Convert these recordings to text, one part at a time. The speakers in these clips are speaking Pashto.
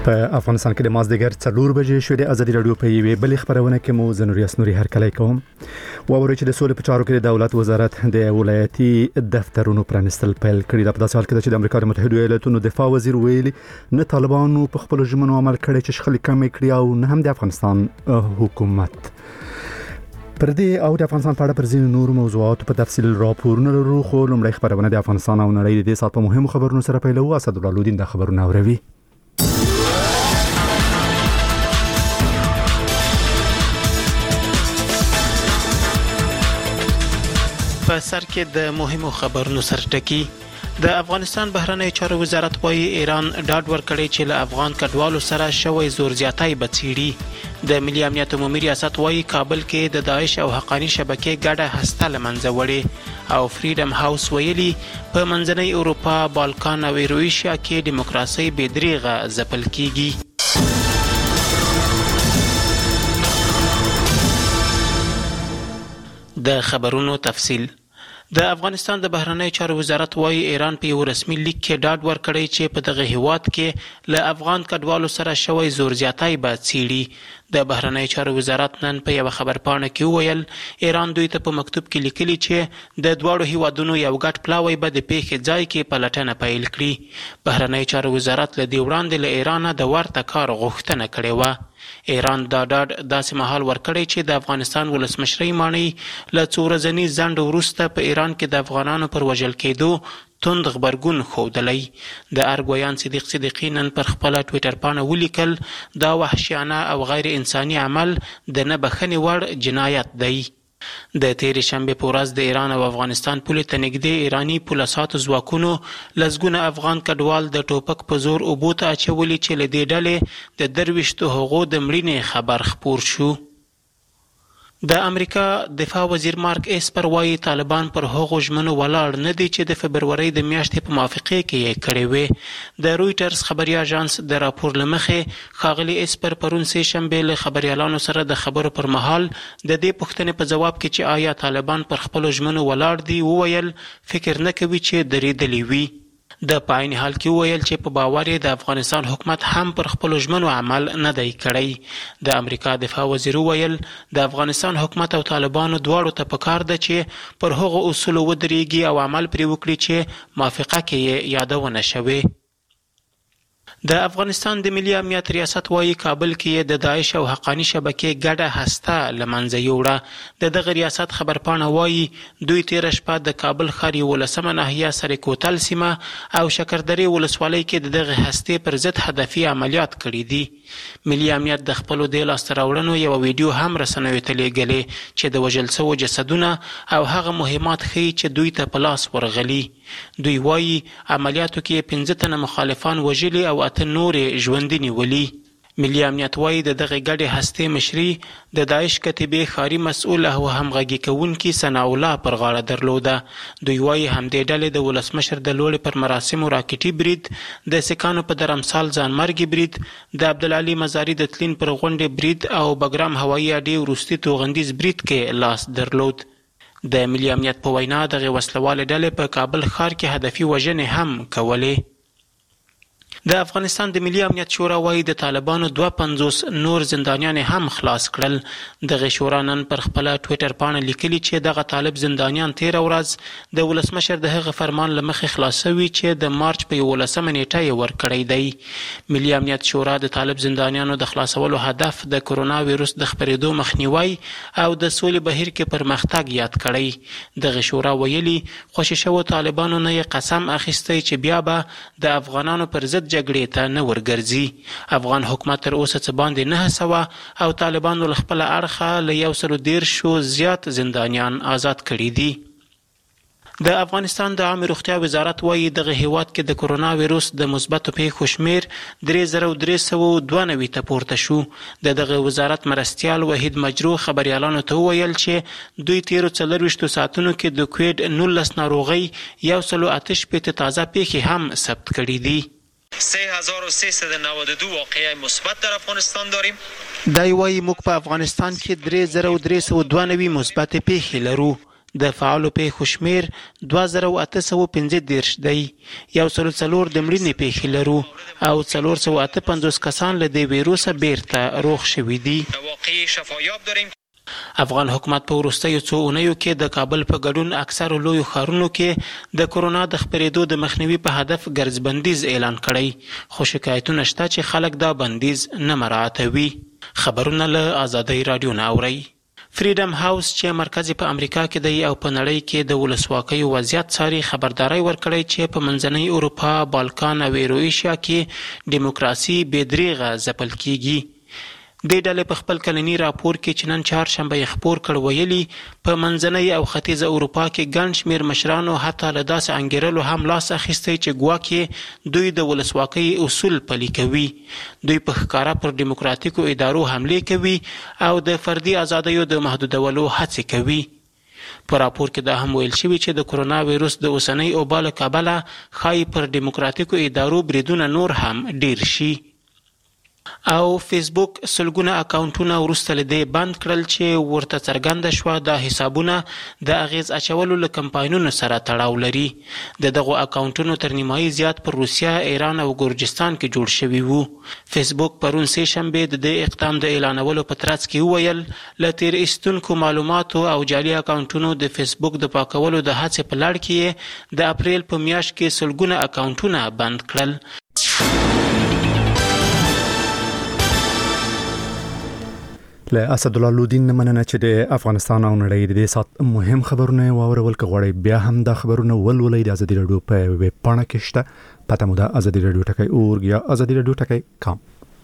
په افغانستان کې د مازدیګر 4 بجې شوې د ازادي رادیو په یوې بلې خبرونه کې مو زنوري اسنوري هرکلی کوم. واورئ چې د سولې په چارو کې د دولت وزارت د ولایتي دفترونو پرانستل پیل کړي. دا په داسې حال کې چې د امریکا د متحده ایالاتونو دفاع وزیر ویلي نه طالبانو په خپل ژمنو عمل کړی چې شخړې کمې کړي او نه هم د افغانستان حکومت. پر دې او د افغانستان په اړه پر ځینو نورو موضوعاتو په تفصیل راپورونه لرو، خو لومړی خبرونه د افغانستان او نړۍ د دې سات په مهمو خبرونو سره پیلوو. اسدالله لودین د خبرونه اوروي. په سر کې د مهمو خبرونو سرټکی. د افغانستان بهرنی چارو وزارت وايي ایران ډاډ ورکړی چې له افغان کډوالو سره شوی زور زیاتی به څیړي. د ملي امنیت عمومي ریاست وايي کابل کې د داعش او حقانی شبکې ګډه هسته له منځه وړې، او فریډم هاوس ویلي په منځنۍ اروپا، بالکان او ایرویشیا کې دیموکراسي بې دریغه ځپل کیږي. د خبرونو تفصیل. د افغانستان د بهرنی چارو وزارت وايي ایران په یو رسمي لیک کې ډاډ ورکړی چې په دغه هیواد کې له افغان کډوالو سره شوی زور زیاتی به څیړي. د بهرنی چارو وزارت نن په یو خبرپاڼه کې وویل ایران دوی ته په مکتوب کې لیکلي چې د دواړو هیوادونو یو ګډ پلاوی به د پیښې ځای کې پلټنه پیل کړي. بهرنی چارو وزارت له دې وړاندې له ایران د ورته کار غوښتنه کړې وه. ایران دا ډاډ داسې مهال ورکړی چې د افغانستان ولسمشرۍ ماڼۍ له څو ورځني ځنډ وروسته په ایران کې د افغانانو پر وژل کېدو توند غبرګون ښودلی. د ارګویان صدیق صدیقي نن پر خپله ټویټر پاڼه ولیکل دا وحشیانه او غیر انساني عمل د نه بخښنې وړ جنایت دی. د تیرې شنبې په ورځ د ایران او افغانستان پولې ته نږدې ایراني پولساتو ځواکونو لسګونه افغان کډوال د ټوپک په زور اوبو ته اچولي چې له دې ډلې د 23 هغو د مړینې خبر خپور شو. د امریکا دفاع وزیر مارک اسپر وايي طالبان پر هغو ژمنو ولاړ نه دي چې د فبرورۍ د میاشتې په موافقې کې یې کړې وې. د رویټرز خبري اژانس د راپور له مخې ښاغلي اسپر پرون سې شنبې له خبریالانو سره د خبرو پر مهال د دې پوښتنې په جواب کې چې آیا طالبان پر خپلو ژمنو ولاړ دي وویل فکر نه کوي چې درېدلي وي. د په عین حال کې وویل چې په باور یې د افغانستان حکومت هم پر خپلو ژمنو عمل نه دی کړی. د امریکا دفاع وزیر وویل د افغانستان حکومت او طالبانو دواړو ته پکار ده چې پر هغو اصولو ودرېږي او عمل پرې وکړي چې موافقه کې یې یادونه شوې. د افغانستان د ملي امنیت ریاست وايي کابل کې د داعش او حقانی شبکې ګډه هسته له منځه یوړه. د دغه ریاست خبرپاڼه وايي دوی تېره شپه د کابل ښار 11مه ناحیه سرې کوتل سیمه او شکردرې ولسوالۍ کې د دغه هستې پر ضد هدفي عملیات کړي دي. ملي امنیت د خپلو دې لاسته راوړنو یوه ویډیو هم رسنیو ته لیږلې چې د وژل شوو جسدونه او هغه مهمات ښیي چې دوی ته په لاس ورغلي. دوی وايي عملیاتو کې 15 تنه مخالفان وژلي او 8 نورې ژوندي نیولي. ملي امنیت وايي د دغه ګډې هستې مشري د داعش کتیبې ښاري مسؤل او همغږي کوونکي ثناء الله پر غاړه درلوده. دوی وايي همدې ډلې د ولسمشر د لوړې پر مراسمو راکټي برید، د سیکانو په درمسال ځانمرګي برید، د عبدالعلي مزاري د تلین پر غونډې برید او بګرام هوایي اډې وروستي توغندیز برید کې لاس درلود. د ملي امنیت په وینا دغه وسلوالې ډلې په کابل ښار کې هدفي وژنې هم کولې. د افغانستان د ملي امنیت شورا وايي د طالبانو 52 نور زندانیان هم خلاص کړل. دغه شورا نن پر خپله ټویټر پاڼه لیکلي چې دغه طالب زندانیان تېره ورځ د ولسمشر د هغه فرمان له مخې خلاص شوي چې د مارچ په 11مه نیټه یې ورکړی دی. ملي امنیت شورا د طالب زندانیانو د خلاصولو هدف د کرونا ویروس د خپرېدو مخنیوی او د سولې بهیر کې پرمختګ یاد کړی. دغه شورا ویلي خوشي شوو طالبانو نه یې قسم اخیستی چې بیا به د افغانانو پر ضد جګړې ته نه ورګرځي. افغان حکومت تر اوسه څه باندې 900 او طالبانو له خپله اړخه له 130 زیات زندانیان آزاد کړي دي. د افغانستان د عامه روغتیا وزارت وايي دغه هیواد کې د کرونا ویروس د مثبتو پیښو شمیر 3392 ته پورته شو. د دغه وزارت مرستیال وحید مجروح خبریالانو ته وویل چې دوی تیرو 24 ساعتونو کې د کووید 19 ناروغۍ 158 تازه پیښې هم ثبت کړي دي. 3392 واقعه مثبت در افغانستان داریم. دای وايي موږ په افغانستان کې 3392 مثبت پیښې لرو. د فعالو پیښو شمیر 2815 دی. 104 د مړینې پیښې لرو او 458 کسان له دې ویروسه بیرته روغ شوي دي. واقعي شفایاب داریم. افغان حکومت په وروستیو څو اونیو کې د کابل په ګډون اکثرو لویو ښارونو کې د کرونا د خپرېدو د مخنیوي په هدف ګرځ بندیز اعلان کړی، خو شکایتونه شته چې خلک دا بندیز نه مراعاتوي. خبرونه له آزادۍ راډیو نه اورئ. فریډم هاوس چې مرکز په امریکا کې دی او په نړۍ کې د ولسواکۍ وضعیت څاري خبرداری ورکړی چې په منځنۍ اروپا، بالکان او ایرویشیا کې دیموکراسي بې دریغه ځپل کیږي. دې ډلې په خپل کلني راپور کې چې نن چهارشنبه یې خپور کړ ویلي په منځنۍ او ختیځه اروپا کې ګڼ شمېر مشرانو حتی له داسې انګېرلو هم لاس اخیستی چې ګواکې دوی د ولسواکۍ اصول پلي کوي. دوی په ښکاره پر ډیموکراتیکو ادارو حملې کوي او د فردي ازادیو د محدودولو هڅې کوي. په راپور کې دا هم ویل شوي چې د کرونا ویروس د اوسنۍ اوبا له کبله ښایي پر ډیموکراتیکو ادارو بریدونه نور هم ډیر شي. او فیسبوک سلګونه اکاونټونه وروسته له دې بند کړل چې ورته څرګنده شوه دا حسابونه د اغیز اچولو له کمپاینونو سره تړاو لري. د دغو اکاونټونو تر نیمایي زیات پر روسیه، ایران او ګورجستان کې جوړ شوي وو. فیسبوک پرون سه شنبه د دې اقدام د اعلانولو په ترڅ کې وویل له تیر ایستونکو معلوماتو او جعلي اکاونټونو د فیسبوک د پاکولو د هڅې په لړ کې د اپریل په میاشت کې سلګونه اکاونټونه بند کړل. له اسدالله لودین مننه چې د افغانستان او نړۍ د سات مهم خبرونه واورول کغړی بیا هم دا خبرونه ولولئ د ازادي رادیو په ویب پاڼه کې شته پته مو د ازادي رادیو ټکی اورګ یا ازادي رادیو ټکی کام.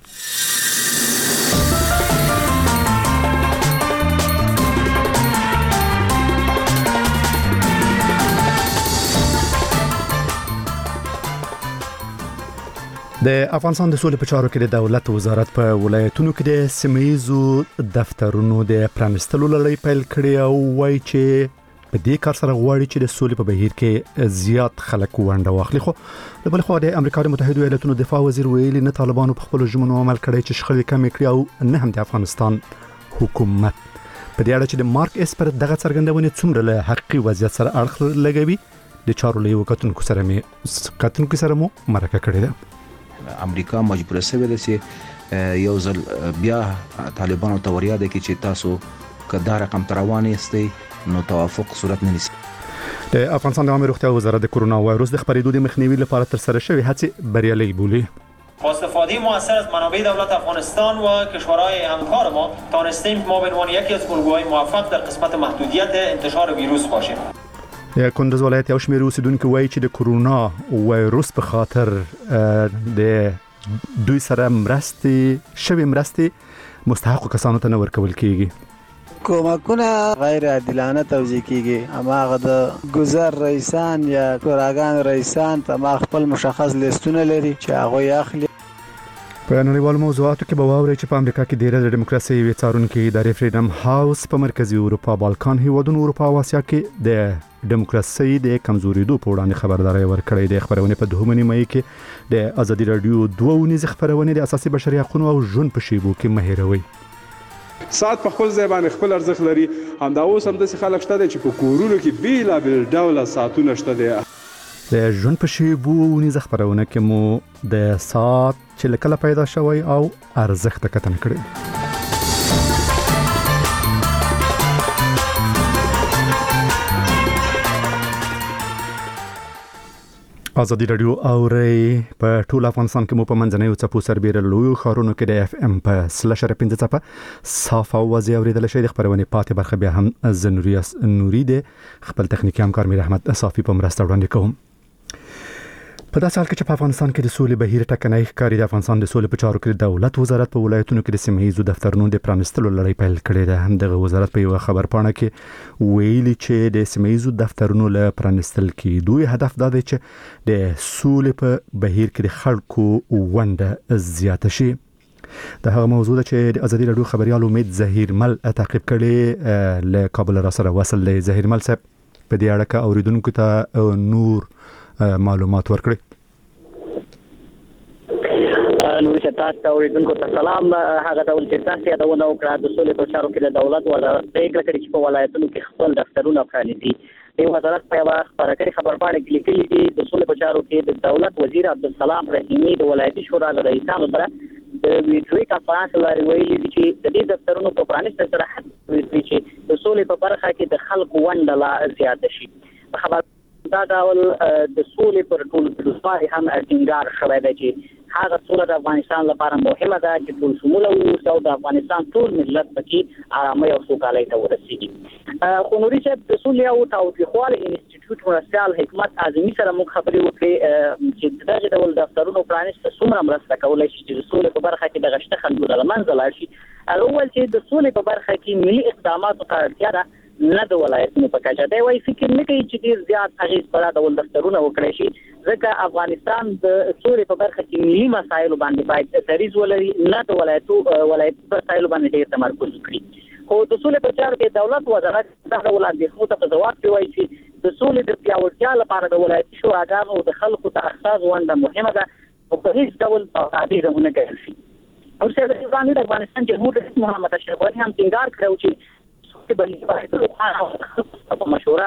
د افغانستان د سولې په چارو کې د دولت وزارت په ولایتونو کې د سیمه‌ییزو دفترونو د پرانستلو لړۍ پیل کړې او وایي چې په دې کار سره غواړي چې د سولې په بهیر کې زیات خلک ونډه واخلي. خو د بل خوا د امریکا د متحده ایالاتونو دفاع وزیر ویلي نه طالبانو په خپل ژمنو عمل کړی چې شخړې کمې کړي او نه هم د افغانستان حکومت. په دې اړه چې د مارک اسپر دغه څرګندونه څومره له حقیقي وضعیت سره اړخ لګوي د چارو له کتونکو سره مو مرکه کړې ده. امریکا مجبور شوه چې یو ځل بیا طالبانو ته وریاده کې چې تاسو کدا رقم تروان یاستئ نو توافق صورت نه نیسي. د افغانستان د عامه روغتیا وزارت د کرونا وایروس د خپرېدو د مخنیوي لپاره تر سره شوې هڅې بریالۍ بولي. با استفاده موثر از منابع دولت افغانستان و کشورهای همکار ما تانستیم ما به عنوان یکی از الگوهای موفق در قسمت محدودیت انتشار ویروس باشیم. کندز ولایت یو شمېر اوسیدونکو وایي چې د کرونا وایروس په خاطر د دوی سره مرستې مستحق کسانو ته نه ورکول کیږي. کومکونه غیر عادلانه توزیع کیږي، اما هغه د گذر رئیسان یا کراګان رئیسان ته ما خپل مشخص لیستونه لري چې هغه اخلي. په نړیوالو موضوعاتو کې به واورئ چې په امریکا کې ډیره د دیموکراسي وی څارونکو ادارې فریډم هاوس په مرکزی اروپا، بالکان هیوادونو، اروپا او اسیا کې د دیموکراسي د کمزوریدو په وړاندې خبرداري ورکړې ده. خبرونه په 2 مې کې د ازادي رادیو 2 ونیز خبرونه د اساسي بشري حقوقو او ژوند په شیبو کې مهیروي. سات په خپل ځای باندې خپل ارزښت لري. همدا اوس هم د خلک شته چې په کورونو کې بیلابل ډوله ساتونه شته دي. د ژوند په شیبو ونیز خبرونه کې مو د سات چې لکه پیدا شوی او ارزښت کتن کړی. ازادي رادیو اوري په ټول افغانستان کې مو په منځنۍ چپو سربېره لوی خارونو کې د اف ام په /15 چپه صاف او واضح اوریدل شي. د خبرونه پاتې برخه بیا هم زنوریاس نوري د خپل تخنیکی همکار میر احمد صافي په مرسته وړاندې کوم. په داسې حال کې چې په افغانستان کې د سولې بهیر ټکنۍ ښکاري، د افغانستان د سولې په چارو کې د دولت وزارت په ولایتونو کې د سیمه‌ییزو دفترونو د پرانستلو لړۍ پیل کړې ده. دغه وزارت په یو خبر پاڼه کې ویلي چې د سیمه‌ییزو دفترونو له پرانستل کې دوی هدف دا دی چې د سولې په بهیر کې د خلکو ونډه زیاته شي. د هغه موضوع چې د ازادي رادیو خبريال امید ظهیرمل تعقیب کړي له کابل را سره وصل دی. ظهیرمل صاحب په دې اړه کې اوریدونکو ته نور معلومات ورکړي. نور څه تاسو اوریدونکو ته سلام. هغه ډول چې تاسو یادونه وکړه د سولې په چارو کې د دولت وزارت پریکړه کړې چې په ولایتونو کې خپل دفترونه پرانیزي. د وزارت په یوه خبرګړي خبرپاڼه کې لیکلي دي د سولې په چارو کې د دولت وزیر عبدالسلام رحیمي د ولایتي شورا د رئیسانو سره د ویډیوي کانفرنس لارې ویلي دي چې د دې دفترونو په پرانیستو سره هڅه چې د سولې په برخه کې د خلکو ونډه لا زیاته شي. په خبر دا ډول د سولې پر ټولو لپاره هم ټینګار شوی دی چې هغه سوله د افغانستان لپاره مهمه ده چې ټول شموله اوسي او د افغانستان ټول ملت پکې آرامۍ او سوکالۍ ته ورسیږي. خو نوري صاحب د سولې او تاوتریخوالي انسټیټیوټ مرستیال حکمت اعظمي سره موږ خبرې وکړې چې دغه ډول دفترونو پرانیست څومره مرسته کولی شي چې د سولې په برخه کې دغه شته خنډونه له منځه لاړ شي. هغه وویل چې د سولې په برخه کې ملي اقداماتو ته اړتیا ده نه د ولایتونو په کچه. دی وایي فکر نه کوي چې ډېر زیات اغېز په دا ډول دفترونه وکړی شي ځکه افغانستان د سولې په برخه کې ملي مسایلو باندې باید دریځ ولري نه د ولایتي مسایلو باندې ډېر تمرکز وکړي. خو د سولې په چارو کې دولت وزارت دغه ډول اندېښنو ته په ځواب کې وایي چې د سولې د پیاوړتیا لپاره د ولایتي شوراګانو د خلکو ته اساس ونډه مهمه ده او په هیڅ ډول تعبیر ونه کړل شي. او د افغانستان جمهور رئیس محمد اشرف غني هم ټینګار کړی چې چې بلې باید په مشوره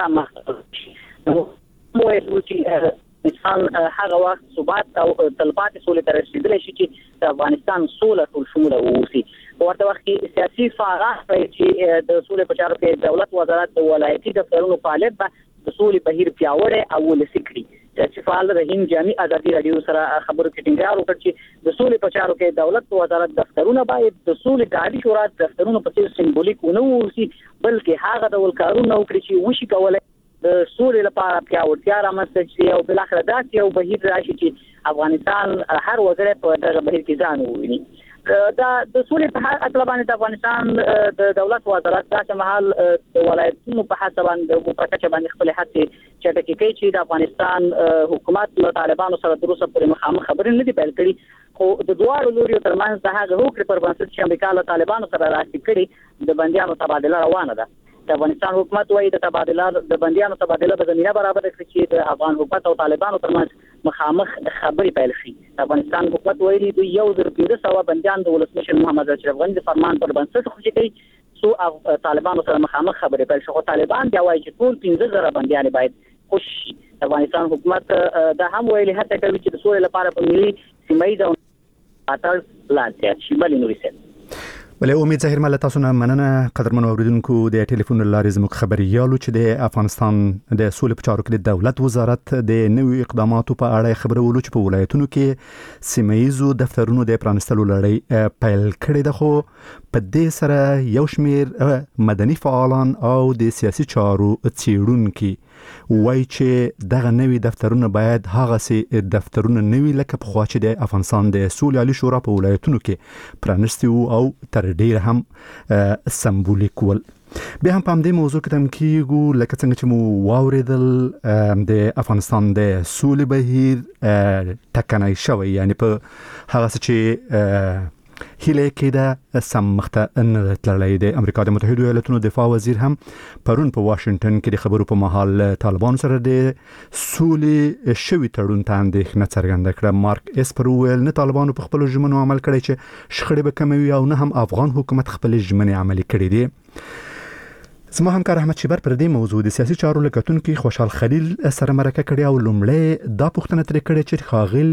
مو چې انسان هغه وخت ثبات او تلپاتې سولې ته رسېدلی شي چې د افغانستان سوله ټول شموله واوسي. په ورته وخت کې سیاسي فعالان چې د سولې په چارو کې دولت وزارت د ولایتي دفترونو فعالیت به د سولې بهیر پیاوړی او ولسي کړي. سیاسي فعال رحیم جامي ازادي راډیو سره خبرو کې ټینګار وکړ چې د سولې په چارو کې دولت وزارت دفترونه باید د سولې د عالي شورا دفترونو په څیر سمبولیک ونه واوسي بلکې هغه ډول کارونه وکړي چې وشي کولی د سولې لپاره پیاوړتیا رامنځته شي او بالاخره داسې یو بهیر راشي چې افغانستان هر وګړی په دغه بهیر کې ځان وویني. دا د سولې په اړه باندې د افغانستان د دولت وزارت داسې مهال د ولایتونو په هڅه باندې په کچه باندې خپل هڅې چټکې کوي چې د افغانستان حکومت له طالبانو سره تر اوسه پورې مخامخ خبرې نه دي پیل کړي. خو د دواړو لوریو ترمنځ د هغه هوکړې پر بنسټ چې امریکا له طالبانو سره راسي کړي د بندیانو تبادله روانه ده. د افغانستان حکومت وايي د بندیانو تبادله به زمینه برابر کړي چې د افغان حکومت او طالبانو ترمنځ مخامخ خبرې پیل شي. د افغانستان حکومت ویلي دوی 1500 بندیان د ولسمشر محمد اشرف غني د فرمان پر بنسټ خوشي کوي څو طالبانو سره مخامخ خبرې پیل شي. خو طالبان بیا وایي چې ټول 15000 بندیان باید خوشي شي. د افغانستان حکومت دا هم ویلي هڅه کوي چې د سولې لپاره په ملي سیمه او اتل لاندې شي. بلې نورې سره بلې امید ظاهر مله تاسو نه مننه قدرمنو اوریدونکو د ټلیفون لارې زموږ خبريالو چې د افغانستان د سولې په چارو کې د دولت وزارت د نوي اقداماتو په اړه خبرولو چې په ولایتونو کې سیمایي دفترونو د پرانستلو لړۍ پیل کړې ده. خو په دې سره یو شمېر مدني فعالان او د سیاسي چارو څېړونکي وایي چې دغه نوي دفترونه باید هغه سي دفترونه نوي لکه پخوا چې د افغانستان د سولې عالی شورا په ولایتونو کې پرانستي او تر ډیر هم سمبولیک ول. بیا هم په همدې موضوع کې تم کېږو لکه څنګه چې مو واورېدل د افغانستان د سولې بهیر ټکنی شوی یعنی په هغه څه چې هیله کېده سم مخته نه تللی. د امریکا د متحده ایالاتونو دفاع وزیر هم پرون په واشنگټن کې د خبرو په مهال طالبان سره د سولې شوي تړون ته اندېښنه څرګنده کړه. مارک اسپر وویل نه طالبانو په خپلو ژمنو عمل کړی چې شخړې به کموي او نه هم افغان حکومت خپلې ژمنې عملي کړې دي. زما همکار احمد شیبر پر دې موضوع د سیاسي چارو لکتونکي خوشحال خلیل سره مرکه کړې او لومړی دا پوښتنه ترې کړې چې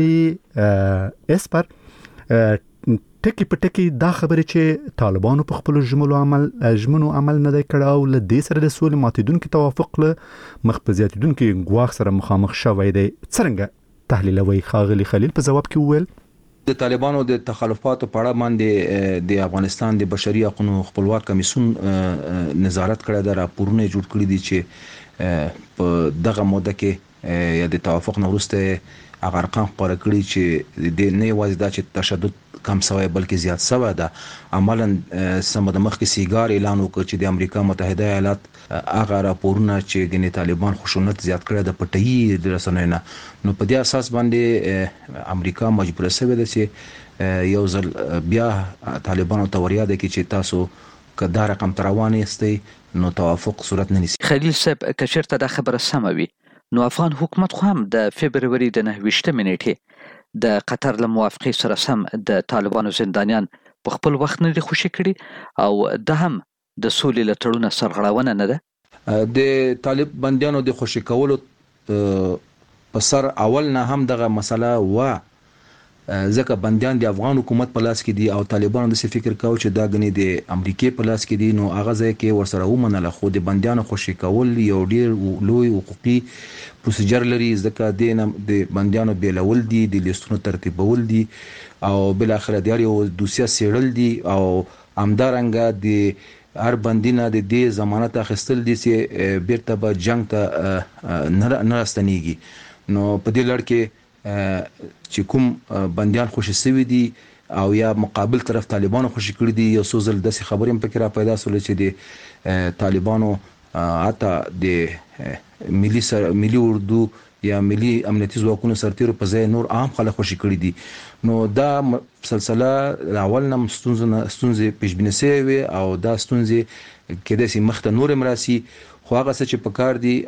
ښاغلي اسپر ټکی په ټکی دا خبرې چې طالبانو په خپل ژمنو عمل نه دی کړی او له دې سره د سولې ماتېدونکي توافق له مخ په زیاتېدونکي ګواښ سره مخامخ شوی دی. څرنګه تحلیلوي ښاغلي خلیل په ځواب کې وویل د طالبانو د تخلفاتو په اړه باندې د افغانستان د بشري حقوقو خپلواک کمیسیون نظارت کړی دا راپورونه جوړ کړی دي چې په دغه موده کې یا د توافق نه وروسته هغه ارقام خبره کړي چې د نه یوازې دا چې تشدد کم شوی بلکې زیات شوی ده. عملاً سم د مخکې سیګار اعلان وکړ چې د امریکا متحده ایالات هغه راپورونه چې ګنې طالبان خشونت زیات کړی د پټي د رسنیو نه نو په دې اساس باندې امریکا مجبور شوی ده چې یو ځل بیا طالبانو ته وریاده کوي چې تاسو که دا رقم تروانه استئ نو توافق صورت نه نیسي. خلیل صاحب که چېرته دا خبره سمه وي نو افغان حکومت خو هم د فبروري د 29 نیټې د قطر له موافقې سره سم د طالبانو زندانیان په خپل وخت نه دي خوشي کړي او د هم د سولې له تړونه سرغړونه نه ده. د طالب بندیانو د خوشي کولو په سر اول نه هم دغه مسله ځکه بندیان د افغان حکومت په لاس کې دي او طالبانو د فکر کاوه چې دا غني د امریکای په لاس کې دي، نو هغه ځای کې ورسره ومنله، خو د بندیانو خوشي کول یو ډیر لوی حقوقي پروسیجر لري، ځکه د بندیانو بیلول دي، د لیستونو ترتیبول دي او بل اخر د یو دوسیه سیړل دي او همدارنګه د هر بندینه د دې ضمانت اخیستل دي چې بیرته به جنگ ته نه راستنیږي. نو په دې لړ کې چې کوم بندیان خوشي شوي دي او یا مقابل طرف طالبانو خوشي کړي دي، یو څو ځل داسې خبرې هم پکې را پیدا شول چې د طالبانو حتی د ملي اردو یا ملي امنیتي ځواکونو سرتیرو په ځای نور عام خلک خوشي کړي دي. نو دا سلسله اول نه ستونزې پیشبیني شوې وي او دا ستونزې کېدای شي مخته نور هم راسي، خو هغه څه چې پکار دي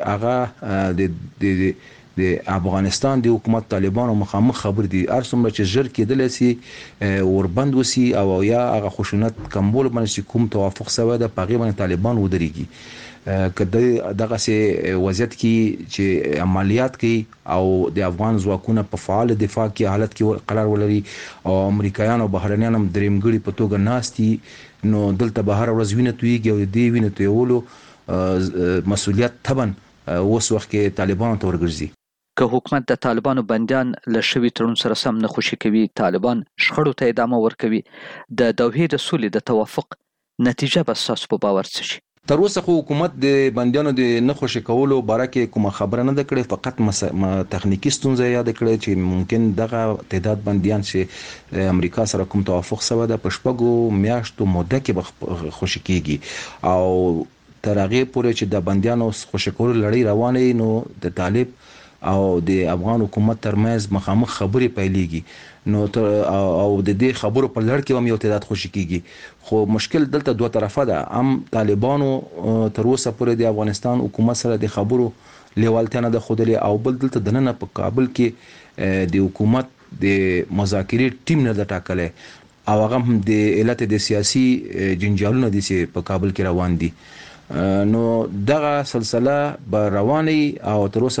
هغه د افغانستان د حکومت طالبانو مخامخ خبر دي، هر څومره چې ژر کېدلی سي وربند وسی او یا هغه خشونت کمبول باندې کوم توافق شوی ده په هغې باندې طالبان ودرېږي. که دغه سي وضعیت کې چې عملیات کوي او د افغان ځواکونه په فعال دفاع کې حالت کې قرار ولري او امریکایان او بهرنیان هم درېمګړي په توګه ناست دي، نو دلته به هره ورځ وینه تویږي او د دې وینې تویولو مسؤلیت طبعا اوس وخت کې طالبانو ته ورګرځي. که حکومت د طالبانو بندیان له شوي تړون سره سم نه خوشي کوي، طالبان شخړو ته ادامه ورکوي، د دوحې د سولې د توافق نتیجه به ستاسو په باور څه شي؟ تر اوسه خو حکومت د بندیانو د نه خوشي کولو باره کې کومه خبره نه ده کړې، فقط تخنیکی ستونزه یاد کړې چې ممکن دغه تعداد بندیان چې امریکا سره کوم توافق شوی ده په شپږو میاشتو موده کې به خوشي کیږي او تر هغې پورې چې د بندیانو خوشي کولو لړۍ روانه نو د طالب او د افغان حکومت ترمنځ مخامخ خبرې پیلېږي، نو او د دې خبرو په لړ کې هم یو تعداد خوشي کیږي. خو مشکل دلته دوه طرفه ده، هم طالبانو تر اوسه پورې د افغانستان حکومت سره د خبرو لیوالتیا نه ده ښودلې او بل دلته دننه په کابل کې د حکومت د مذاکرې ټیم نه ده ټاکلی او هغه هم د علت د سیاسي جنجالونه دي چې په کابل کې روان دي. نو دغه سلسله به رواني او تر اوسه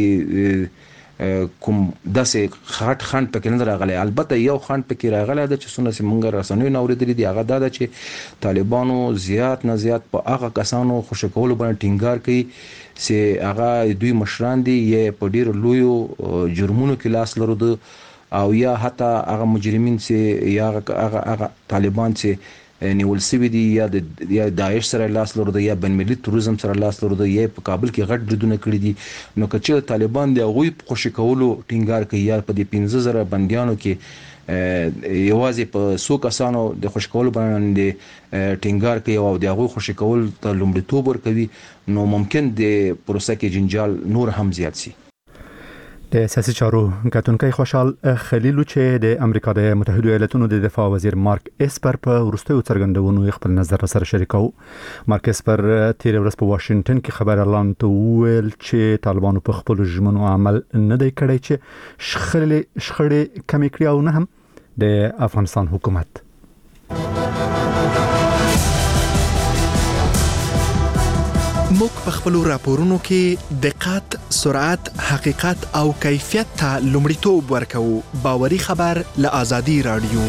پورې کوم داسې خنډ پکې نه راغلی. البته یو خنډ پکې راغلی ده چې څومره چې موږ رسنیو نه اورېدلي دي، هغه دا ده چې طالبانو زیات نه زیات په هغه کسانو خوشي کولو باندې ټینګار کوي چې هغه دوی مشران دي یا په ډېرو لویو جرمونو کې لاس لرلو او یا حتی هغه مجرمین چې یا هغه طالبان چې نیول سوي دي یا د داعش سره لاس لرلو یا بین المللي تروریزم سره لاس لرلو یا په کابل کې غټ بریدونه کړي دي. نو که چېرته طالبان د هغوی په خوشي کولو ټینګار کوي یا په دې 15,000 بندیانو کې یوازې په 100 کسانو د خوشي کولو باندې ټینګار کوي او د هغوی خوشي کول ته لومړیتوب ورکوي، نو ممکن د پروسه کې جنجال نور هم زیات شي. د سیاسي چارو کتونکي خوشحال خلیلو چې د امریکا د متحده ایالاتونو د دفاع وزیر مارک اسپر په وروستیو څرګندونو خپل نظر سره شریکاو. مارک اسپر تیر ورځ په واشنگټن کې خبر اعلان وکړ چې طالبانو په خپل ژمنو عمل نه دی کړی چې شخړې کمې کړي او نه هم د افغانستان حکومت. موږ په خپل راپورونو کې دقت، سرعت، حقیقت او کیفیت ته لومړیتوب ورکوو. باوري خبر له آزادي رادیو.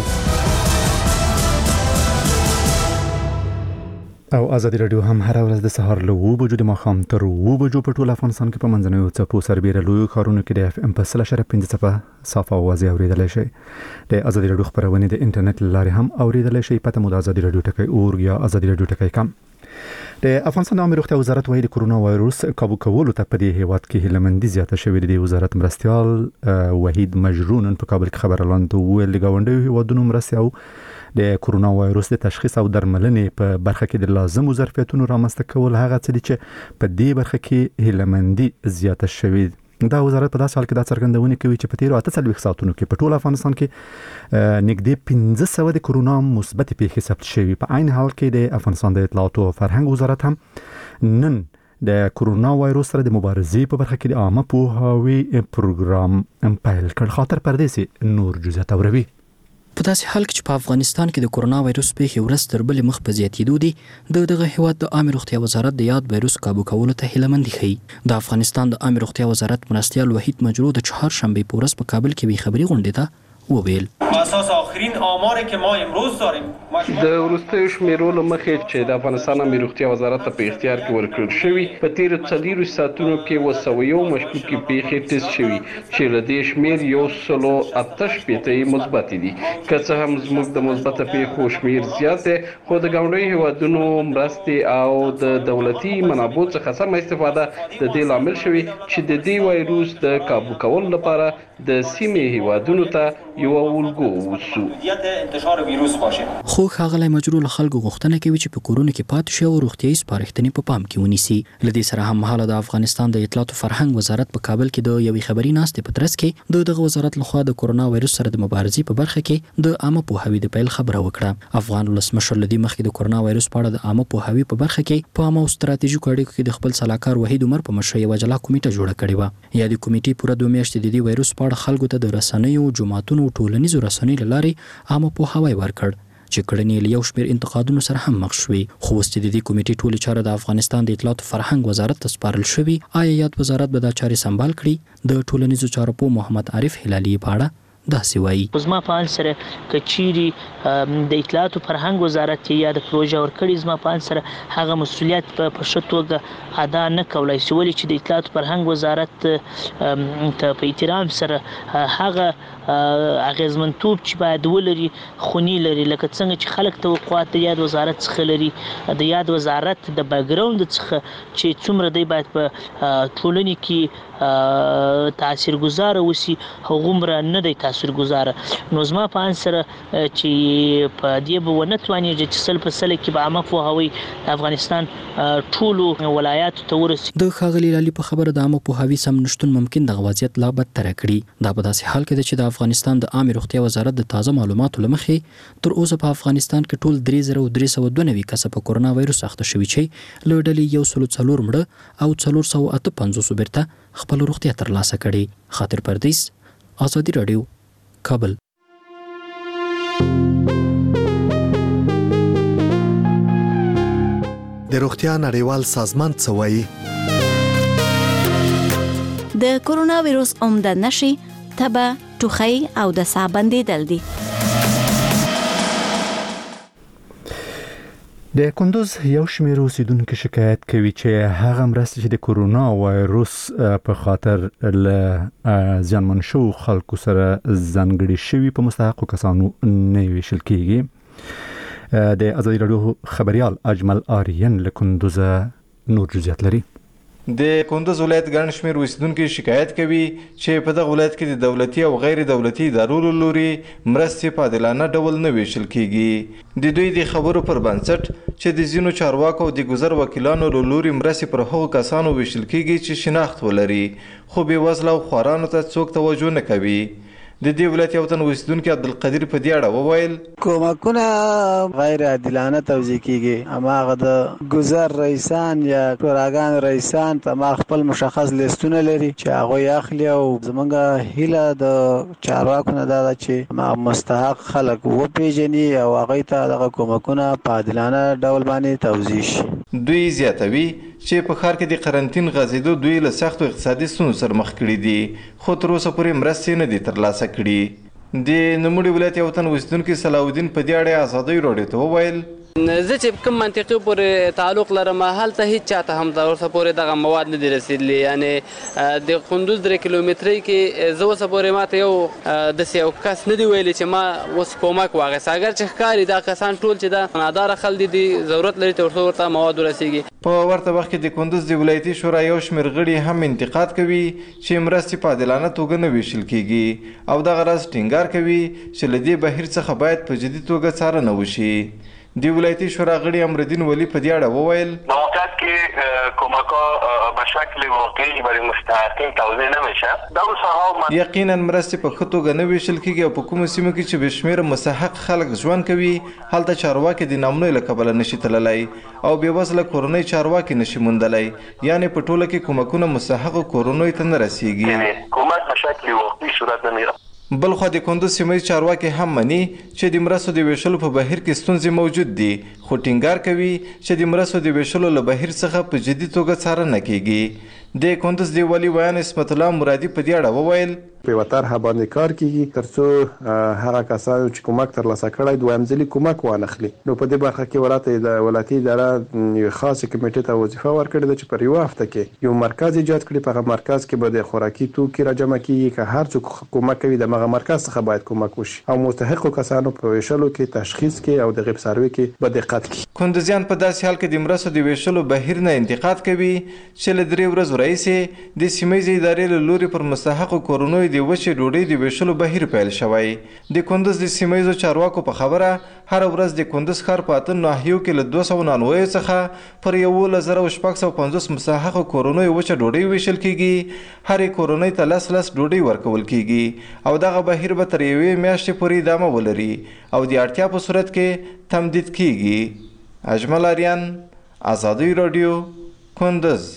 او آزادي رادیو هم هر ورځ د سهار له 9 بجو د ماښام تر 9 بجو په ټول افغانستان کې په منځنیو څپو سربېره لویو ښارونو کې د FM په 100.5 څپه صافه اوازې اورېدلی شئ. د آزادي رادیو خپرونې د انټرنیټ له لارې هم اورېدلی شئ. پته مو د آزادي رادیو .org یا آزادي رادیو .com. د افغانستان د عامه روغتیا وزارت وايي د کورونا وایروس قابو کولو ته په دې هیواد کې هیلمندي زیاته شوې ده. د وزارت مرستیال وحید مجرون په کابل کې خبر اعلان ویل د ګاونډیو هیوادونو مرستې او د کورونا وایروس د تشخیص او درملنې په برخه کې د لازمو ظرفیتونو رامنځته کول هغه څه دي چې په دې برخه کې هیلمندي زیاته شوې. دا وزارت په داسې حال کې دا څرګندونه کوي چې په تیرو 48 ساعتونو کې په ټول افغانستان کې نږدې 1500 د کورونا مثبت پیښې ثبت شوي. په عین حال کې د افغانستان د اطلاعات او فرهنګ وزارت هم نن د کورونا وایروس سره د مبارزې په برخه کې د عامه پوهاوي پروګرام پیل کړ. خاطر پردیسي نور جزئیات اوروي. په داسې حال کې چې په افغانستان کې د کورونا وایروس پیښې ورځ تر بلې مخ په زیاتېدو دي، دغه هیواد د عامه روغتیا وزارت د یاد وایروس کابو کولو ته هیلهمندي ښیي. د افغانستان د عامه روغتیا وزارت مرستیال وحید مجرو د چهارشنبه په ورځ په کابل کې وی خبري غونډې ته وویل. اساس آخرین آماری که ما امروز داریم د وروستیو شمیرو مخې چې د افغانستان عامه روغتیا وزارت په اختیار کې ورکړل شوی، په تیر 4 ساعتونو کې 201 مشکوکې پیښې ټیسټ شوي چې له دې شمیر 188 مثبت دي. که څه هم زموږ د مثبت پیښو شمیر زیات دی، خو د ګاونډیو هیوادونو مرستې او د دولتي منابعو څخه سمه استفاده د دې لامل شوی چې د دې وایروس د کابو کولو لپاره د سیمې هیوادونو ته یو الګو وسو. انتشار ویروس باشه. خو ښاغلی مجرو له خلکو غوښتنه کوي چې په کورونو کې پاتې شي او روغتیايي سپارښتنې په پام کې ونیسي. له دې سره هممهاله د افغانستان د اطلاعات او فرهنګ وزارت په کابل کې د یوې خبري ناستې په ترڅ کې دغه وزارت لخوا د کورونا وایروس سره د مبارزې په برخه کې د عامه پوهاوي د پیل خبره وکړه. افغان ولسمشر له دې مخکې د کورونا وایروس په اړه د عامه پوهاوي په برخه کې په عامه او ستراتیژیکو اړیکو کې د خپل سلاکار وحید عمر په مشرۍ یوه جلا کمیټه جوړه کړې وه. یادې کمیټې پوره 2 میاشتې د دې وایروس په اړه خلکو ته د رسنیو، جوماتونو او ټولنیزو رسنیو له لارې عامه پوهاوی ورکړ چې کړنې له یو شمېر انتقادونو سره هم مخ شوې. خو اوس چې د دې کمیټې ټولې چارې د افغانستان د اطلاعات او فرهنګ وزارت ته سپارل شوي، آیا یاد وزارت به دا چارې سمبال کړي؟ د ټولنیزو چارو پوه محمد عارف هلالي په اړه داسې وایي. زما په ان سره کچيري د اطلاعات او فرهنګ وزارت یا د پروژه ورکړي، زما په ان سره هغه مسولیت په پښتوګه ادا نه کولای شي، ولې چې د اطلاعات او فرهنګ وزارت ته په احترام سره هغه اغیزمنتوب چې باید ولري خونی لري، لکه څنګه چې خلک توقعات د یاد وزارت څخه لري. د یاد وزارت د بیکګراوند څخه چې څومره دی باید په ټولنې کې تاثیرګذار اوسي، هغومره نه دی تاثیرګذار. نو زما په ان سره چې په دې به ونه توانېږي چې 100% کې به عامه پوهاوی د افغانستان ټولو ولایاتو ته ورسي. د ښاغلي لالي په خبره د عامه پوهاوي سم نشتون ممکن دغه وضعیت لا بدتر کړي. دا په داسې حال کې ده چې د افغانستان د عامه روغتیا وزارت د تازه معلوماتو له مخې تر اوسه په افغانستان کې ټول 3392 کسه په کورونا وایروس اخته شوي چې له ډلې 104 مړه او 458 بیرته خپل روغتیا ترلاسه کړي. خاطر پردیس، آزادي رادیو، کابل. د روغتیا نړیوال سازمان څه وایي؟ د کورونا وایروس عمده نښې تبه، ټوخی او د ساه بندیدل دي. د کندوز یو شمېر اوسیدونکو شکایت کوي چې هغه مرستې چې د کورونا وایروس په خاطر له زیانمن شوو خلکو سره ځانګړي شوي په مستحقو کسانو نه ویشل کیږي. د آزادي رادیو خبريال اجمل آریان له کندوز نور جزئیات لري. د کندوز ولایت ګڼ شمېر اوسیدونکو شکایت کوي چې په دغه ولایت کې د دولتي او غیر دولتي ادارو له لوري مرستې په عادلانه ډول نه ویشل کیږي. د دوی د خبرو پر بنسټ چې د ځینو چارواکو او د ګذر وکیلانو له لوري مرستې پر هغو کسانو ویشل کیږي چې شناخت ولري خو بې وزله او خوارانو ته څوک توجه نه کوي. د دې ولایت یو تن اوسیدونکي عبدالقدیر په دې اړه وویل کومکونه غیر عادلانه توزیع کیږي. هماغه د ګذر رئیسان یا شوراګان رئیسان ته خپل مشخص لیستونه لري چې هغه اخلي او زمونږ هیله د چارواکو نه ده چې مستحق خلک وپیژني او هغه ته دغه کومکونه په عادلانه ډول باندې توزیع شي. دوی زیاتوي چې په ښار کې د قرنټین غځېدو دوی له سختو اقتصادي ستونزو سره مخ کړي دي خو تر اوسه پورې مرستې نه دي ترلاسه کړي. د نوموړي ولایت یو تن اوسیدونکي صلاح الدین په دې اړه ازادۍ راډیو ته وویل زه چې کوم منطقي پورې تعلق لرم هلته هیڅ چاته هم تر اوسه پورې دغه مواد نه دي رسیدلي. یعنې د کندوز 3 کیلومترۍ کې زه اوسه پورې ماته یو داسې یو کس نه دی ویلي چې ما اوس کومک واخیست. اگر چې ښکاري دا کسان ټول چې دا ناداره خلک دي ضرورت لري تر څو ورته مواد ورسیږي. په ورته وخت کې د کندوز د ولایتي شورا یو شمېر غړي هم انتقاد کوي چې مرستې په عادلانه توګه نه ویشل کیږي او دغه راز ټینګار کوي چې له دې بهیر څخه باید په جدي توګه څارنه وشي. د ولایتي شورا غړي امردین ولی په دې اړه وویل موقعیت که کمک‌ها به شکل واقعی برای مستحقین توزیع نمیشه. در ساحه یقینا مرستې په ښه توګه نه ویشل کیږي او په کومو سیمو کې چې بشمېره مستحق خلک ژوند کوي هلته چارواکي د نامنوي له کبله نشي تللی او بېوزله کورنۍ چارواکي نشي موندلی، یعنې په ټوله کې کومکونه مستحقو کورنیو ته نه رسیږي. کمک به شکل واقعي صورت نمیره. بلخوا د کندوز سیمه چارواکي هم مني چې د مرستو د ویشلو په بهیر کې ستونزې موجود دي، خو ټینګار کوي چې د مرستو د ویشلو له بهیر څخه په جدي توګه څارنه کیږي. د کندوز دی ولی ویان اسمت الله مرادي په دې اړه وویل په یو طرح باندې کار کیږي ترڅو هغه کسانو چې کومک ترلاسه کړی دویم ځلي کومک وانخلي. نو په دې برخه کې ولایتي اداره یو خاصه کمیټې ته وظیفه ورکړې ده چې پر یو هفته کې یو مرکز ایجاد کړي. په هغه مرکز کې به د خوراکي توکي راجمع کیږي که هر څوک کومک کوي د هغه مرکز څخه باید کومک وشي او مستحقو کسانو په ویشلو کې تشخیص کې او د غیب سروي کې به دقت کوي. کندوزیان په داسې حال کې د مرستو د ویشلو بهیر نه انتقاد کوي چې له 3 ورځې راهیسې د سیمه ادارې له لوري پر مستحقو کورنیو د وچې ډوډۍ د ویشلو بهیر پیل شوی. د کندوز د سیمه چارواکو په خبره هر ورځ د کندوز ښار په 8 ناحیو کې له 299 څخه پر 1650 مستحقو کورنیو وچه ډوډۍ ویشل کیږي. هرې کورنۍ ته 10 ډوډۍ ورکول کیږي او دغه بهیر به تر یوې میاشتې پورې ادامه ولري او د اړتیا په صورت کې تمدید کیږي. اجمل آریان، آزادی رادیو، کندوز.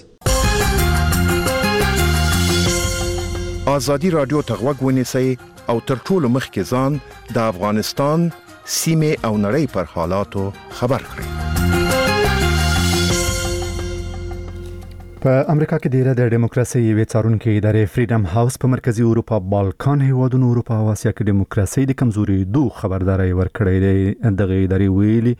آزادی رادیو ته غوږ ونیسئ او تر ټولو مخکې ځان د افغانستان سیمې او نړۍ پر حالاتو خبر کړئ. په امریکا کې ډیره د دیموکراسي یوې څارونکې ادارې فریډم هاوس په مرکزی اروپا، بالکان هیوادونو، اروپا او اسیا کې دیموکراسي د کمزوري خبرداري ورکړې ده. دغه ادارې ویلي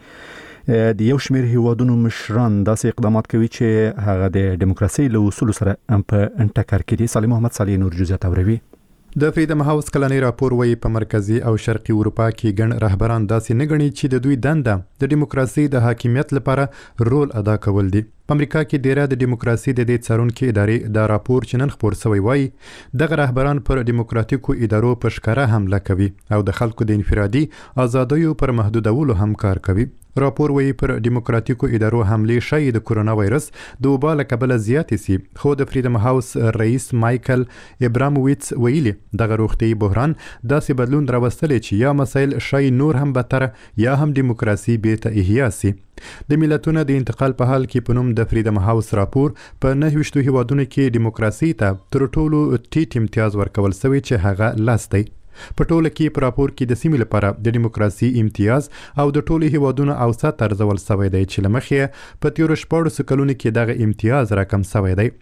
د یو شمېر هیوادونو مشران داسې اقدامات کوي چې هغه د دیموکراسي له اصولو سره په ټکر کې دي. سالم محمد صالح نور جزئیات اوروي. د فریډم هاوس کلنی راپور وایي په مرکزی او شرقي اروپا کې ګڼ رهبران داسې نه ګڼي چې د دوی دنده د دیموکراسي د حاکمیت لپاره رول ادا کول دي. په امریکا کې ډیره د دیموکراسي د دې څارونکې ادارې دا راپور چې نن خپور شوی وایي دغه رهبران پر دیموکراتیکو ادارو په ښکاره حمله کوي او د خلکو د انفرادي ازادیو پر محدودولو هم کار کوي. راپور وایي پر دیموکراتیکو ادارو حملې شاید د کرونا وایرس د وبا له کبله زیاتې سي، خو د فریډم هاوس رئیس مایکل ابرامویټس ویلي دغه روغتیايي بحران داسې بدلون راوستلی چې یا مسایل شاید نور هم بدتر یا هم دیموکراسي بیرته احیا سي. د ملتونو د انتقال په حال کې په نوم د فریډم هاوس راپور په 29 هیوادونو کې دیموکراسي ته تر ټولو ټیټ امتیاز ورکول شوی چې هغه لاس دی. په ټوله کې په راپور کې د سیمې لپاره د دیموکراسي امتیاز او د ټولو هیوادونو اوسط ارزول شوی دی چې له مخې په تیرو 14 کلونو کې دغه امتیاز راکم شوی دی.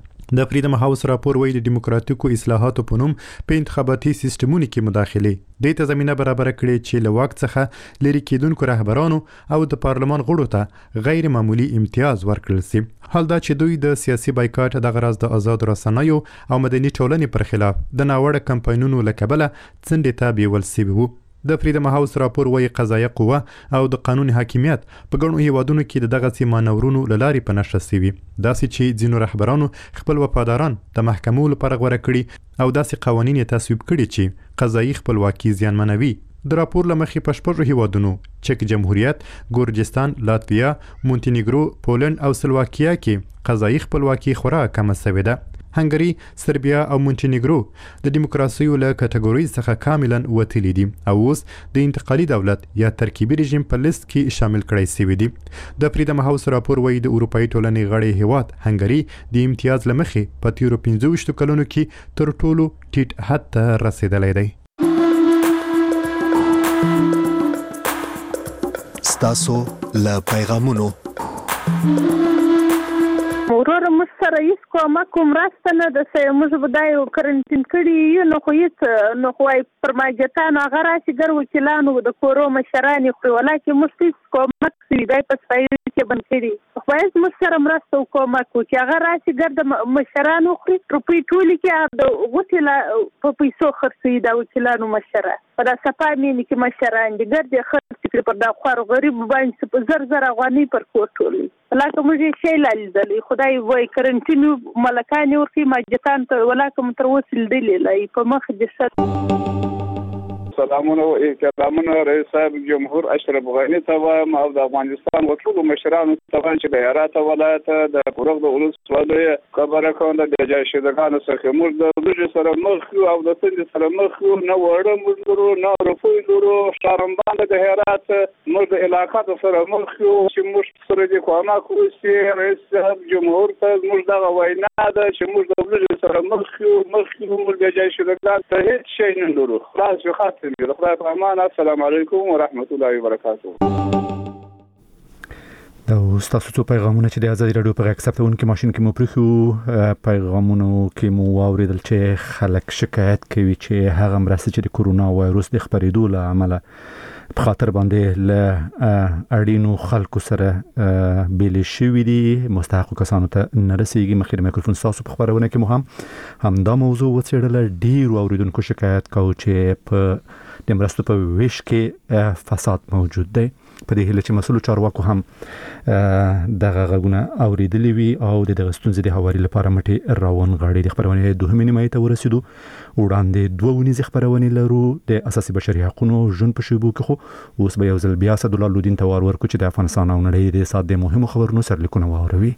د فریډم هاوس راپور وایي د دیموکراتیکو اصلاحاتو په نوم په انتخاباتي سیستمونو کې مداخلې دې ته زمینه برابر کړې چې له واک څخه لري کېدونکو رهبرانو او د پارلمان غړو ته غیر معمولی امتیاز ورکړل سي. حال دا چې دوی د سیاسي بایکاټ دغه راز د آزاد رسنیو او مدني ټولنې پر خلاف د ناوړه کمپاینونو له کبله څنډې ته بیول سوي وو. د فریډم هاوس راپور وایي قضایه قوه او د قانون حاکمیت په ګڼو هیوادونو کې د دغسې مانورونو له لارې په نښه سوي، داسې چې ځینو رهبرانو خپل وفاداران د محکمو لپاره غوره کړي او داسې قوانین یې تصویب کړي چې قضایي خپلواکي زیانمنوي. د راپور له مخې په 6 هیوادونو چک جمهوریت، ګورجستان، لاتویا، مونتینیګرو، پولند او سلواکیا کې قضایي خپلواکي خورا کمه شوې ده. هنګري، سربیا او مونټینیګرو د دیموکراسي له کټګوري څخه کاملا وتلي دي او اوس د انتقالي دولت یا ترکیبي رژیم په لیست کې شامل کړای شوی دي. د فریډم هاوس راپور وایي د اروپایي ټولنې غړی هیواد هنګري د امتیاز له مخې په تیرو 25 کلونو کې تر ټولو ټیټ حد ته رسیدلی دی. ستاسو له پیغامونو ورور موږ سره هیڅ کومک مرسته نه ده چې موږ به دا یو کرنټین کړي یو نو خو هیڅ نو خو وایي پرمایګتان هغه راشي ګر وکیلانو د کورو مشران خو ولکه موږ هیڅ کومک سوي دی په سپایو کې بند کړي خو هیڅ موږ سره مرسته او کومک وکړي هغه راشي ګر د مشرانو خوري روپۍ ټولې کې د وکیل په پیسو خرڅوي دا وکیلانو مشره په دا صفا مینې کې مشران دي ګر دې خرڅ کړي پر دا خوار غریب باندې په زر افغانۍ پر کور ټولوي لکه موږ شی لا لیدلی خدای وایي کرنټینو ملکانې ورکوي ماجتان ته ولکه مو تر اوسه لیدلې په مخ د سلامونه او احترامونه رئیس صاحب جمهور اشرف غنی ته وایم او د افغانستان ټولو مشرانو ته وایم چې د هرات ولایت د پروغ د ولسوالۍ خبره کوم د جای شهدانو څخه موږ د لږ سره مخ او د سند سره مخ نه وړه موږ نه رفوی درو شارمبان د هرات موږ د علاقات سره مخ چې موږ سره د کومه کوسي رئیس صاحب جمهور ته موږ د وینا ده چې موږ د لږ سره مخ موږ د جای شهدانو ته هیڅ شي نه درو خلاص خاطر دې خدای په امان السلام علیکم ورحمت الله وبرکاته. دا تاسو څو پیغامونه چې د ازادي رادیو په غږ ثبتونکو ماشين کې مو پرخو پیغامونو کې مو واوریدل چې خلک شکایت کوي چې هغه مرسته چې د کورونا وایروس د خپرېدو له امله په خاطر باندې له اړینو خلکو سره بیل شوې دي مستحق کسانو ته نه رسیږي. مخکې د میکروفون تاسو په خبرونه کې مو هم دا موضوع وڅېړل. ډیر اوریدونکو شکایت کوي چې په د مرستو په ویش کې فساد موجود دی. په دې هیله چې مسؤل چارواکو هم دغه غږونه اوریدلي وي او دغه ستونزې د هواري لپاره مټې راون غاړي. د خبرونه دوهمې نیمایي ته ورسېدو. وړاندې دوه ونیزې خبرونه لرو د اساسي بشري حقوقو ژوند په شیبو کې. خو اوس به یو ځل بیا اسدالله لودین ته ورکو چې د افغانستان او نړۍ د ساده مهمو خبرونو سرلیکونه واوروي.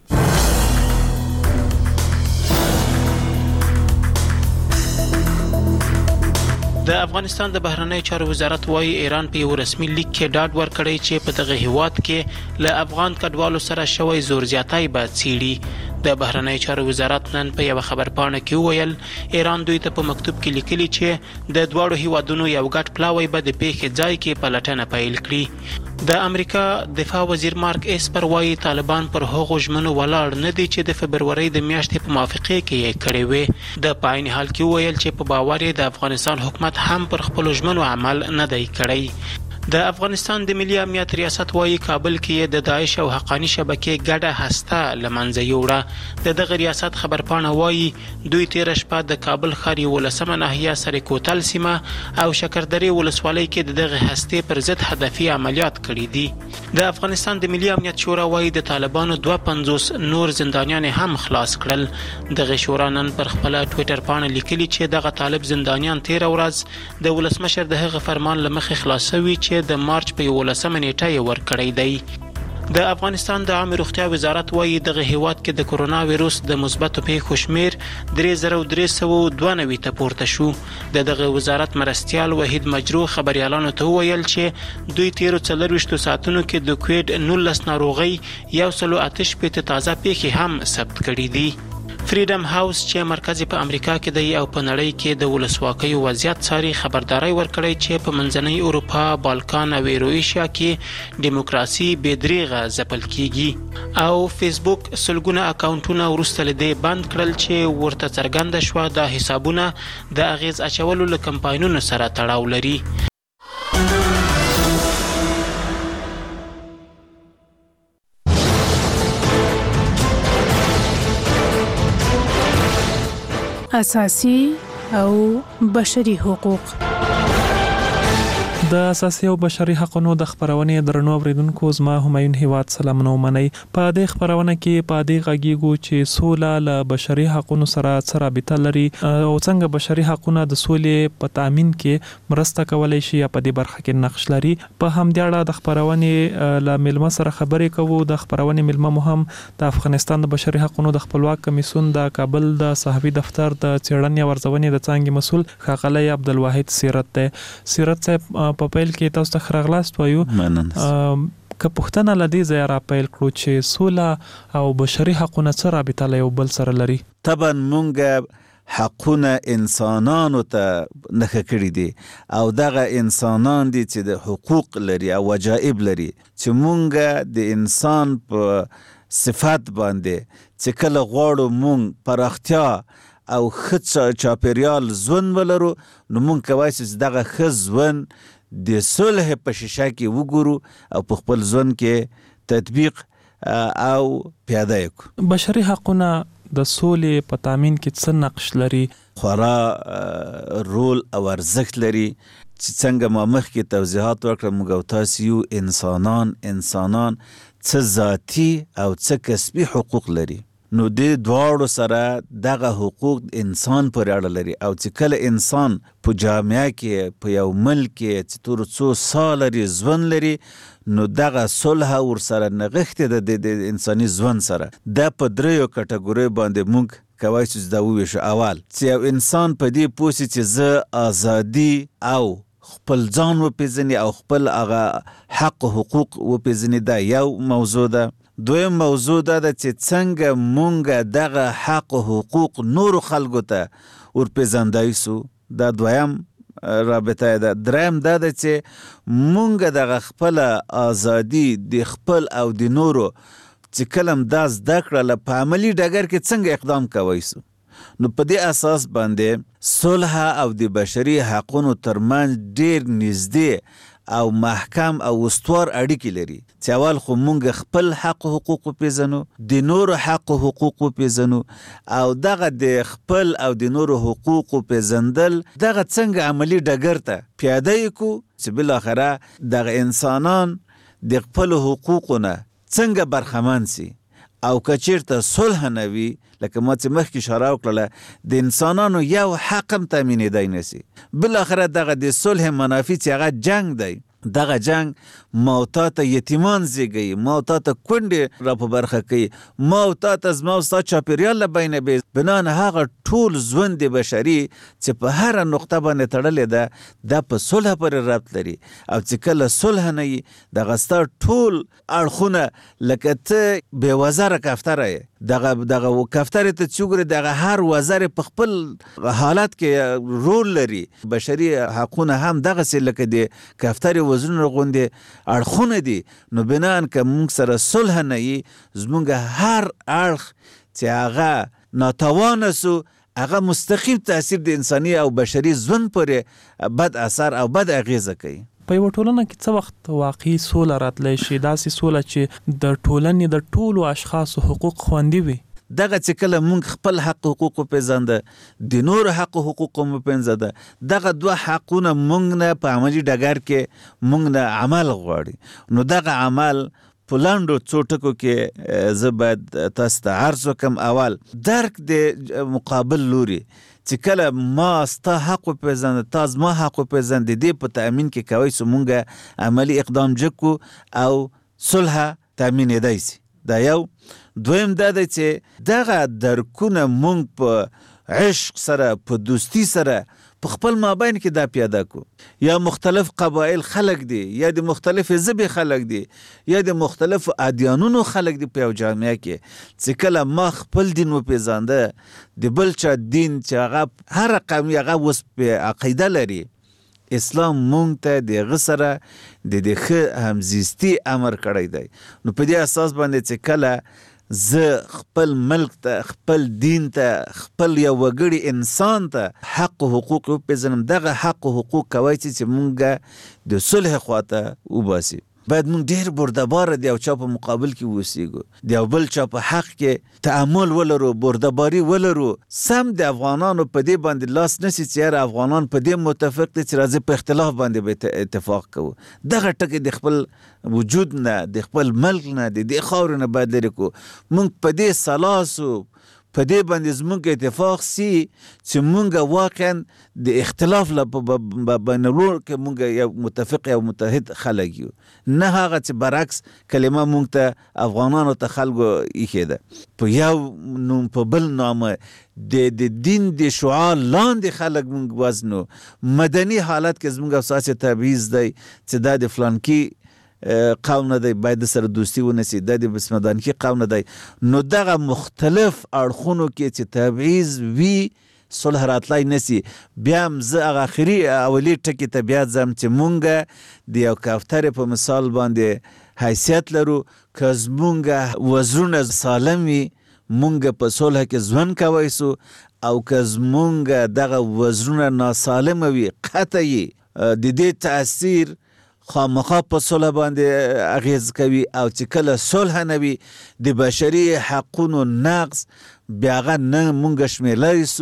د افغانستان د بهرنی چارو وزارت وايي ایران په یو رسمي لیک کې ډاډ ورکړی چې په دغه هیواد کې له افغان کډوالو سره شوی زور زیاتی به څیړي. د بهرنی چارو وزارت نن په یو خبرپاڼه کې وویل ایران دوی ته په مکتوب کې لیکلي چې د دواړو هیوادونو یو ګډ پلاوی به د پیښې ځای کې پلټنه پیل کړي. د امریکا دفاع وزیر مارک اسپر وايي طالبان پر هغو ژمنو ولاړ نه دي چې د فبرورۍ د میاشتې په موافقه کې یې کړې وې. د پاین حال کې وویل چې په باور د افغانستان حکومت هم پر خپل ژمنو عمل نه دی کړی. د افغانستان د ملي امنیت ریاست وايي کابل کې د داعش او حقانی شبکې ګډه هسته لمنځه یوړه. دغه ریاست خبرپاڼه وايي دوی تیر شپه د کابل ښار 11مه ناحیه سره کوتل سیمه او شکردرې ولسوالۍ کې دغه هسته پر ضد هدفي عملیات کړي دي. د افغانستان د ملي امنیت شورا وايي د طالبانو 52 نور زندانیان هم خلاص کړل. دغه شورا نن پر خپل ټوئیټر باندې لیکلي چې دغه طالب زندانیان تیر ورځ د ولسمشر دغه فرمان لمخې خلاصوي چې د مارچ په 11مه نیټه یې ورکړی دی. د افغانستان د عامه روغتیا وزارت وايي دغه هیواد کې د کورونا وایروس د مثبتو پیښو شمیر 3392 ته پورته شو. دغه وزارت مرستیال وحید مجروح خبريالانو ته ویل چې دوی تیر 24 ساعتونو کې د کووید 19 ناروغي 108 تازه پیښې هم ثبت کړې دي. فریډم هاوس چې مرکزی په امریکا کې دی او په نړۍ کې د ولسواکۍ وضعیت څاري خبرداري ورکړی چې په منځنۍ اروپا، بالکان او ایرویشیا کې دیموکراسي بېدریغه ځپل کیږي. او فیسبوک سلګونه اکاونټونه وروسته له دې بند کړل چې ورته څرګنده شوه د حسابونه د اغیز اچولو له کمپاینونو سره تړاو لري. اساسي او بشري حقوق. د اساسي او بشري حقوقو د خبرونې درنو اوریدونکو زما همایون هیواد سلامونه ومنئ. په دې خبرونه کې په دې غږیږو چې سوله له بشري حقوقو سره څه رابطه لري او څنګه بشري حقوقونه د سولې په تامین کې مرسته کولای شي په دې برخه کې نقش لري. په همدې اړه د خبرونې له ملما سره خبرې کوو. د خبرونې ملما مو هم د افغانستان د بشري حقوقو د خپلواک کمیسیون د کابل د صحافي دفتر د څېړنې او ارزونې د څانګې مسؤل ښاغلی عبدالواحد سیرت دی. سیرت صاحب په پیل کې تاسو ته خراغلاست وایو. که پښتنه لدی ځای را پیل کړو چې سوله او بشري حقوقونه څه رابطه له یو بل سره لري؟ طبعا مونږ حقونه انسانانو ته نښه کړي دي او دغه انسانان دي چې د حقوق لري او وجایب لري چې مونږ د انسان په صفات باندې چې کله غواړو مونږ پراختیا او ښه چاپیریال ژوند ولرو نو مونږ کولی چې دغه ښه ژوند د صلح په شیشه کې وګورو او په خپل ژوند کې تطبیق او پیاده کړو. بشري حقونه د سولې په تامین کې څه نقش لري؟ خورا رول او ارزښت لري چې څنګه ما مخکې توضیحات ورکړم موږ او تاسو یو انسانان څه ذاتي او څه کسبي حقوق لري. نو د دواړو سره دغه حقوق انسان پورې اړه لري او چې کله انسان په جامعه کې په یو ملک کې چې تر څو سال لري ژوند لري نو دغه صلح ورسره نغښتې د انساني ژوند سره د په دریو کټګورۍ باندې موږ کوای چې دا وویشو. اول چې یو انسان په دې پوه سي چې زه ازادي او خپل ځان وپېژني او خپل هغه حق و حقوق وپېژني، دا یو موضوع ده. دویم موضوع دا ده چې څنګه مونږ دغه حق و حقوق نورو خلکو ته ورپېژندای سو، دا دویم رابطه ده. دریم دا ده چې مونږ دغه خپل ازادي د خپل او د نورو چې کلم دا زده کړله په عملي ډګر کې څنګه اقدام کوی سو. نو په دې اساس باندې صلح او د بشري حقونو ترمنځ ډېر نږدې او محکم او استوار اړیکې لري چې اول خو مونږ خپل حق و حقوق وپېژنو، د نورو حق و حقوق وپېژنو او دغه د خپل او د نورو حقوق وپېژندل دغه څنګه عملي ډګر ته پیاده یې کړو چې بالاخره دغه انسانان د خپلو حقوقو نه څنګه برخمن سي. او که چیرته صلح نه وي لکه ما چې مخکې اشاره وکړله د انسانانو یو حق هم تامینېدی نه سي. بالاخره دغه د صلح منافي چې هغه جنگ دی، دغه جنگ ما او تا ته یتیمان زیږوي، ما او تا ته کونډې را په برخه کوي، ما او تا ته زما او ستا چاپېریال له بینه بې بنان هغه ټول ژوند بشري چې په هره نقطه باندې تړلې ده دا په صلح پورې ربط لري. او چې کله صلح نه وي دغه ستا ټول اړخونه لکه ته بې وزره کفتره یې، دغه کفترې ته چې وګورې دغه هر وزر په خپل حالت کې رول لري. بشري حقونه هم دغسې لکه د کفترې وزرونه غوندې اړخونه دي. نو بنان که مونږ سره صلح نه وي زمونږ هر اړخ چې هغه ناتوانه سو هغه مستقیم تاثیر د انساني او بشري ژوند پورې بد اثر او بد اغیزه کوي. په یوه ټولنه کې څه وخت واقعي سوله راتلی شي، داسې سوله چې د ټولنې د ټولو اشخاصو حقوق خوندي وي؟ دغه چې کله مونږ خپل حق حقوق وپېژنده د نورو حق حقوق هم وپېژنده دغه دوه حقونه مونږ نه په عملي ډګر کې مونږ نه عمل غواړي. نو دغه عمل په لنډو څو ټکو کې زه باید تاسو ته عرض وکړم. اول درک د مقابل لوري چې کله ما ستا حق وپېژنده تا زما حق وپېژنده د دې په تأمین کې کوی سو مونږ عملي اقدام جکو او صلح تأمینېدی سي. دا یو. دویم دا دی چې دغه درکونه مونږ په عشق سره په دوستی سره په خپل مابین کې دا پیاده کو. یا مختلف قبایل خلق دي، یا د مختلف ژبې خلق دي، یا د مختلف ادیانونو خلق دي په یو جامعه کې چې کله ما خپل دین وپېژانده د بل چا دین چې هغه هر قوم هغه اوس په عقیده لري، اسلام مونږ ته دغه سره د ښه همزیستي امر کړی دی. نو په دې اساس باندې چې کله زه خپل ملک ته خپل دین ته خپل یو وګړي انسان ته حق و حقوق وپېژنم دغه حق و حقوق کوی چې مونږ د صلح خواته وباسي. باید مونږ ډېر بردباره د یو چا په مقابل کې اوسیږو، د یو بل چا په حق کې تعامل ولرو، بردباري ولرو. سم د افغانانو په دې باندې لاس نسی چې یاره افغانان په دې متفق دي چې راځي په اختلاف باندې به اتفاق کوو. دغه ټکي د خپل وجود نه د خپل ملک نه د دې خاورې نه باید لرې کړو. مونږ په دې سلاسو په دې باندې زمونږ اتفاق سي چې مونږ واقعا د اختلاف بینالور کې مونږ یو متفق یو متحد خلک یو، نه هغه چې برعکس کلمه مونږ ته افغانانو ته خلکو ایښې ده په یو نوم په بل نامه د دین د شعار لاندې خلک مونږ وزنو. مدني حالت کې زمونږ اساسي تبعیض دی چې دا د فلانکي قوم نه دی باید سره دوستی ونسی، دا د بسمدانکی قوم نه دی. نو دغه مختلف اړخونو کې چې تبعیض وي صلح راتلی نسی. بیا هم زه هغه اخري اولی ټکي ته بیا ځم چې مونږ د یو کفترې په مثال باندې حیثیت لرو. که زمونږ وزرونه سالم وي مونږ په صلح کې ژوند کوی سو، او که زمونږ دغه وزرونه ناسالمه وي قطعي د دې تاثیر خامخا په صلح باندې اغیز کوي. او چې کله صلح نه وي د بشري حقونو نقض بیا هغه نه مونږ شمیرلی سو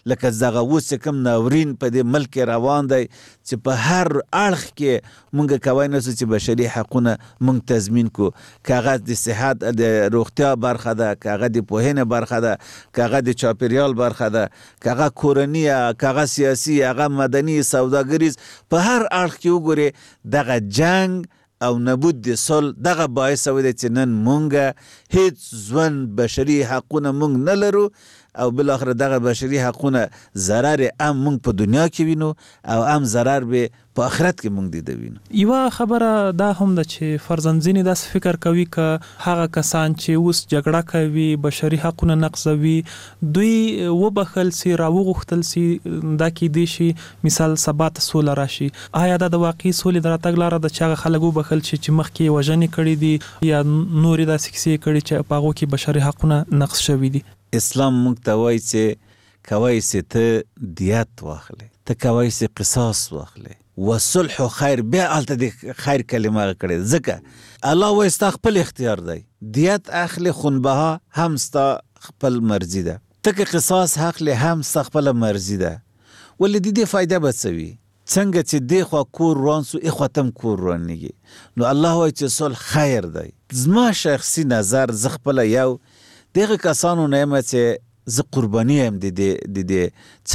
لکه دغه اوس چې کوم ناورین په دې ملک کې روان دی چې په هر اړخ کې مونږ کولی نسو چې بشري حقونه مونږ تضمین کو، که هغه د صحت د روغتیا برخه ده، که هغه د پوهنې برخه ده، که هغه د چاپیریال برخه ده، که هغه کورني، که هغه سیاسي، هغه مدني، سوداګریز، په هر اړخ کې وګورې دغه جنگ او نبود د صلح دغه باعث شوی دی چې نن مونږ هیڅ ژوند بشري حقونه مونږ نه لرو او بالاخره دغه بشري حقونه ضرر هم مونږ په دنیا کې وینو او هم ضرر به په آخرت کې مونږ دیده وینو. یوه خبره دا هم ده چې فرضاً ځینې داسې فکر کوي که هغه کسان چې اوس جګړه کوي، بشري حقونه نقضوي، دوی وبخل سي، راوغوښتل سي، دا کیدای شي مثال سبا ته سوله راشي. آیا دا د واقعي سولې د راتګ لاره ده چې هغه خلک وبخل شي چې مخکې یې وژنې کړي دي یا نورې داسې کیسې کړي چې په هغو کې بشري حقونه نقض شوي دي؟ اسلام موږ ته وایي چې کوی سي ته دیت واخلې، ته کوی سي قصاص واخلې، وصلح خیر. بیا هلته د خیر کلمه کړې، ځکه الله وایي ستا خپل اختیار دی، دیت اخلي خونبها هم ستا خپل مرضي ده، ته که قصاص اخلي هم ستا خپل مرضي ده. ولې د دې فایده به څه وي؟ څنګه چې دې خوا کور روان سو ایخوا تم کور روانېږي. نو الله وایي چې صلح خیر دی. زما شخصي نظر زه خپله یو دغه کسانو نه یم چې زه قرباني یم د دې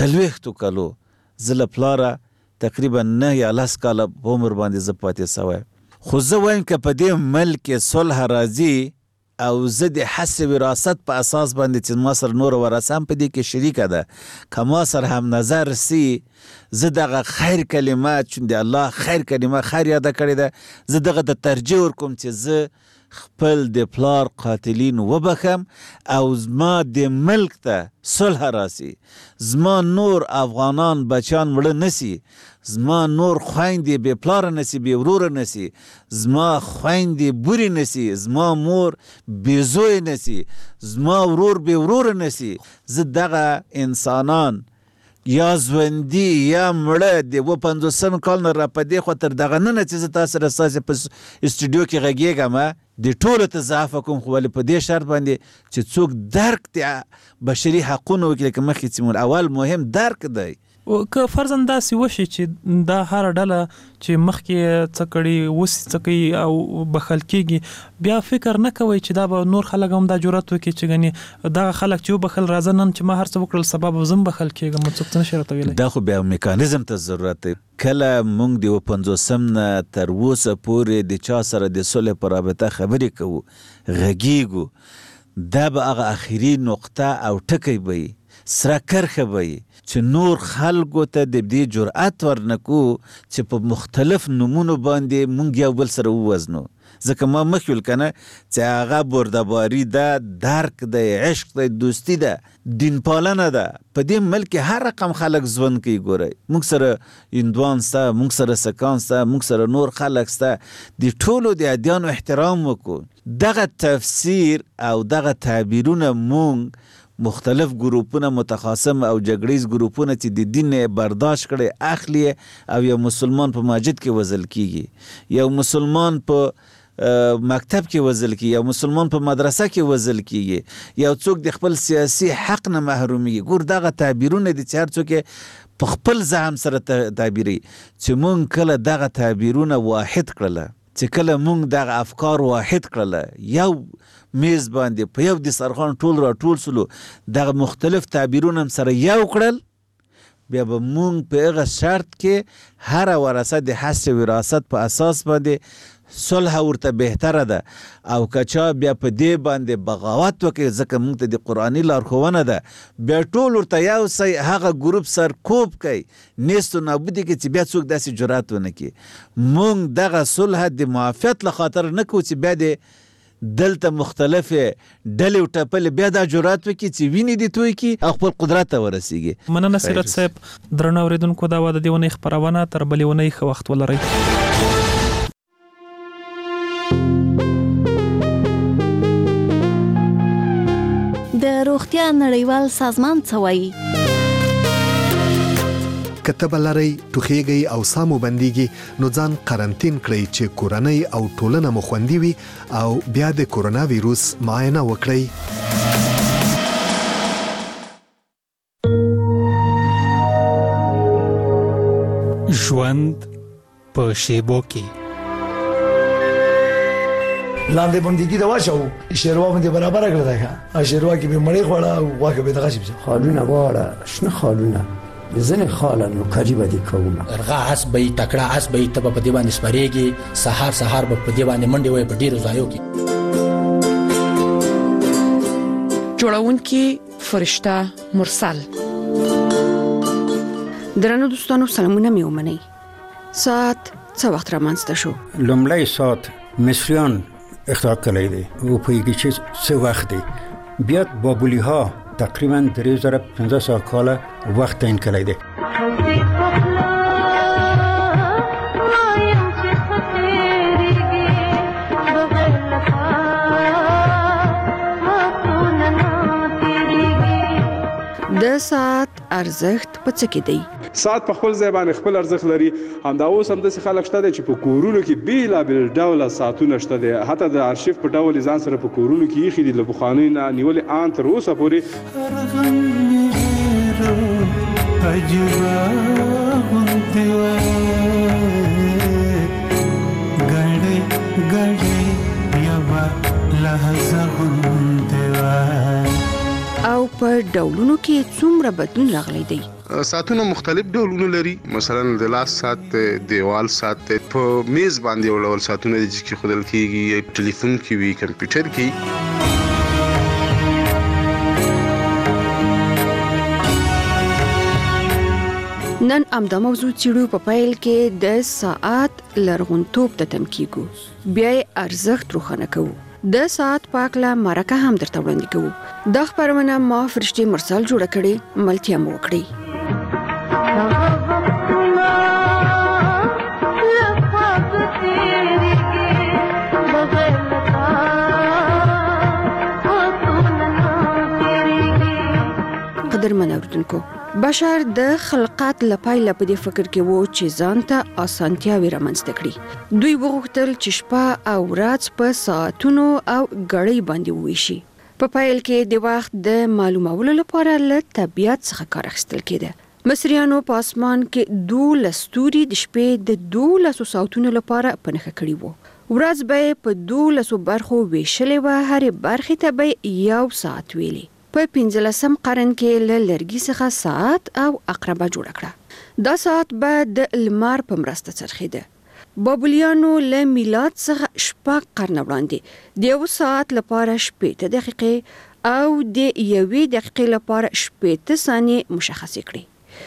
40 کالو، زه له پلاره تقریبا 9 یا 10 کاله په عمر باندې زه پاتې سوی. خو زه وایم که په دې ملک کې صلح راځي او زه د حس وراثت په اساس باندې چې ما سره نور ورثه هم په دې کې شریکه ده، که ما سره هم نظر سي، زه دغه خیر کلمه چون د الله خیر کلمه خیر یاده کړې ده، زه دغه د ترجیح ورکوم چې زه خپل د پلار قاتلین وبخم او زما د ملک ته صلح راسي، زما نور افغانان بچیان مړه نسی، زما نور خویندې بې پلاره نسی، بې وروره نسی، زما خویندې بورې نسی، زما مور بې زوی نسی، زما ورور بې وروره نسی. زه دغه انسانان یا ژوندي یا مړه د 50 کال نه را په دې خوا تر دغه ننه چې زه تاسو سره ستاسې په استودیو کې غږېږم د ټولو ته زه عفه کوم، خو ولې په دې شرط باندې چې څوک درک د بشري حقونو وکړي، لکه مخکې چې اول مهم درک دی. که فرضاً داسې وشي چې دا هر ډله چې مخکې څه کړي اوس څه کوي او بخل کېږي، بیا فکر نه کوئ چې دا به نور خلک هم دا جرأت وکړي چې ګنې دغه خلک چې وبخل راځه نن چې ما هر څه وکړل سبا به زه هم بخل کېږم، څوک څه نشي راته ویلی. دا خو بیا میکانیزم ته ضرورت دی. کله موږ د 50 نه تر اوسه پورې د چا سره د صلح په رابطه خبرې کوو، غږیږو، دا به هغه اخري نقطه او ټکی به وي، سره کرښه به وي چې نور خلکو ته د دې جرأت ورنکو چې په مختلف نومونو باندې مونږ یو بل سره ووزنو. ځکه ما مخکې ویل کنه چې هغه بردباري ده، درک ده، عشق ده، دوستي ده، دین پالنه ده. په دې ملک هر رقم خلک ژوند کوي. ګورئ موږ سره هندوان سته، موږ سره سکان سته، موږ سره نور خلک سته، د ټولو د ادیانو احترام وکړو. دغه تفسیر او دغه تعبیرونه مونږ مختلف گروپونه متخاصم او جګړیز گروپونه چې د دین برداشت کړي اخلي او یو مسلمان په مسجد کې وزل کیږي، یو مسلمان په مکتب کې وزل کیږي، یو مسلمان په مدرسه کې وزل کیږي، یو څوک د خپل سیاسي حق نه محرومیږي. ګور دغه تعبیرونه دي چې هر څوک په خپل ځام سره تعبیري. چې مونږ کله دغه تعبیرونه واحد کړل، چې کله مونږ دغه افکار واحد کړل، یو میز باندې په یو دسترخوان ټول را ټول سلو، دغه مختلف تعبیرونه سره یو کړل، بیا به مونږ په هغه شرط کې هر ورثه د حس وراثت په اساس باندې صلح ورته بهتره ده. او کچا بیا په دې باندې بغاوت وکړي، ځکه مونږ ته د قرآني لارښوونه ده، بیا ټول ورته یو سی هغه ګروپ سر کوب کوي، نیست و نابودي کې چې بیا څوک داسې جرأت ونه کړي. مونږ دغه صلح د معافیت له خاطر نه کوو چې بیا د دلته مختلفه ډلې او ټپلې بیا دا جرأت وکړي چې وینې دې توی کړي او خپل قدرت ته ورسیږي. مننه سیرت صاحب. درنو اورېدونکو، دا وه د دې اونۍ خپرونه. تر بلې اونۍ ښه وخت ولرئ. د روغتیا نړیوال سازمان څه وایي؟ که تبه لرئ، ټوخیږئ او ساه مو بندیږي، نو ځان قرنطین کړئ چې کورنۍ او ټولنه مو خوندي وي، او بیا د کورونا ویروس معاینه وکړئ. ژوند په شیبو کې لاندې باندې دا واچو شیروا باندې برابر کړل دا شیروا کې به مړی خوړه واکه به دغه شي خالونه واړه شنه خالونه ځنه خالانو قریبه دي کوم ارغه حسبې تکړه حسبې ته په دې باندې سپریږي سحر به په دې باندې منډي وي په ډیرو ځایو کې جوړونکي فرشته مرسل درنو دوستانو سلامونه مې ومنئ ساعت څه وخت رامنځته شو لومړی ساعت مصریان اختراع کړی دی او په یوه چې څه وخت دی بیا بابلی ها تقریبا 3500 کال وخت تعیین کړی دی د ساعت ارزښت په څه کې دی ساعت په خپل ځای باندې خپل ارزښت لري همدا اوس هم داسې خلک شته چې په کورونو کې بیلابیل ډوله ساعتونه شته دي حتی د ارشیف په ډول ځان سره په کورونو کې ایښي دي له پخوانۍ نه نیولې ان تر اوسه پورې او په ډولونو کې څومره بدلون راغلی دی ساعتونه مختلف ډولونه لري مثلا د لاس ساعت دیوال ساعت په میز باندې ولول ساعتونه چې خودل کېږي ټلیفون کې وي کمپیوټر کې نن امدا موضوع چیرو په پایل کې د ساعت لرغونتوب ته تم کیږو بیا ارزښت روښانه کوو د ساعت پاکله مرکه هم درته وړاندې کوو دا خبرونه ما فرشتي مرسل جوړ کړي ملتیا مو وکړي قدرمن اوردونکو بشر د خلقات لپاره په دې فکر کې وو چې ځان ته اسانتیاوي رامنځته کړي دوی وغوښتل چې شپه او ورځ په ساعتونو او غړۍ باندې وویشي په پایل کې د وخت د معلومولو لپاره له طبيعت څخه کار اخیستل کېده مصریانو په اسمان کې 12 ستوري د شپې د 12 ساعتونو لپاره پنهخه کړي وو ورځ به په 12 برخو ویشلې و هر برخه ته به یو ساعت ویلي په 15 قرن کې له لرګي څخه ساعت او عقربه جوړ کړه دا ساعت به د لمر په مرسته څرخیده بابلیانو له میلاد څخه شپږ قرن وړاندې د یو ساعت لپاره 8 دقیقې او د 1 دقیقې لپاره 8 ثانیې مشخص کړي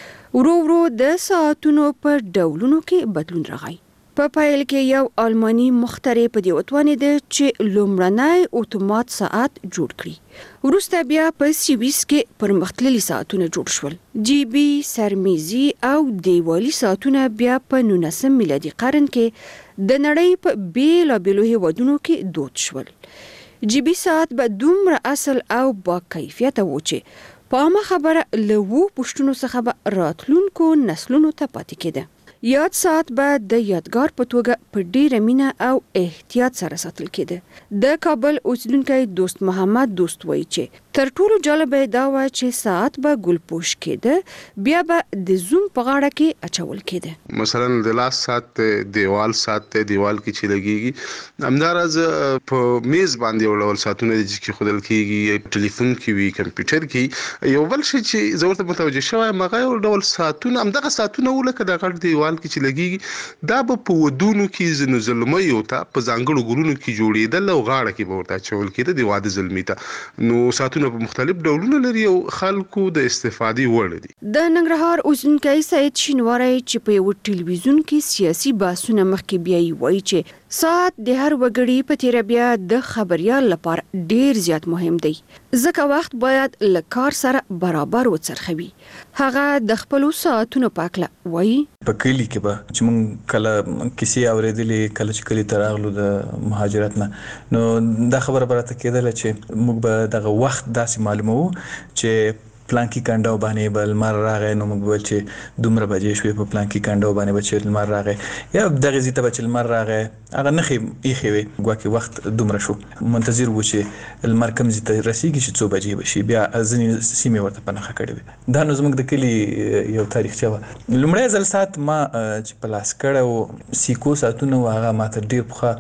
ورو د ساعتونو په ډولونو کې بدلون راغی په پایل کې یو آلماني مخترع په دې وتوانید چې لومړنی اتومات ساعت جوړ کړي وروسته بیا په سویس کې پرمختللي ساعتونه جوړ شول جی بي سرمیزي او دیوالي ساعتونه بیا په 19 میلادي قرن کې د نړۍ په بیلابیلو هیوادونو کې دود شول جی بي ساعت به دومره اصل او با کیفیت و چې په عامه خبره لوو پښتونو څخه به راتلونکو نسلونو ته پاتې کېده یاد ساعت به د یادګار په توګه په ډیره مینه او احتیاط سره ساتل کېده د کابل اوسیدونکو دوست محمد دوست وایي چې تر ټولو جالب دا و چې ساعت به ګلپوش کېده بیا به د زوم په غاړه کې اچول کېده مثلا د لاس ساعت دیوال ساعت دیوال کې چې لګيږي همدارز په میز باندې ولول ساعتونه چې خودل کېږي ټلیفون کې وي کمپیوټر کې یو بل شي چې زورته متوجه شوی مغه یو ډول ساعتونه همدغه ساعتونه ولکه د غړ دیوال کې چې لګيږي دا په ودونو کې زنو زلمي او ته په ځانګړو ګورونو کې جوړېدل او غاړه کې به ورته چول کېده د واده زلمی ته نو ساعتونه په مختلف ډولونه لري او خلکو د استفادې وړ دي د ننګرهار اوسیدونکو سید شینواری چې په یو ټلویزیون کې سیاسي بحثونه مخکې بیاي وایي چې ساعت د هر وګړي په تیر بیا د خبريال لپاره ډیر زیات مهم دی ځکه وخت باید له کار سره برابر وڅرخوي هغه د خپل ساعتونو پاکله وایي په کلی کې به چې مونږ کله کیسې اورېدلې کله چې کلی ته راغلو د مهاجرت نه نو دا خبره براته کېدله چې موږ به دغه وخت داسې معلومو چې پلانکی کانډو باندې بل مر راغی نو موږ ویل چې دومره بجې شوې په پلانکی کانډو باندې بچ مر راغی یا دغه زیته بچ مر راغی هغه نخي یخي وي ګواکي وخت دومره شو منتظر و چې المر کم زیته رسیږي چې 2 بجې بشي بیا ځنې سیمه ورته پنهخه کړې دا نو زموږ د کلی یو تاریخچه و لومړی ځل سات ما چې پلاس کړو سیکو ساتونه هغه ماته ډیر پخه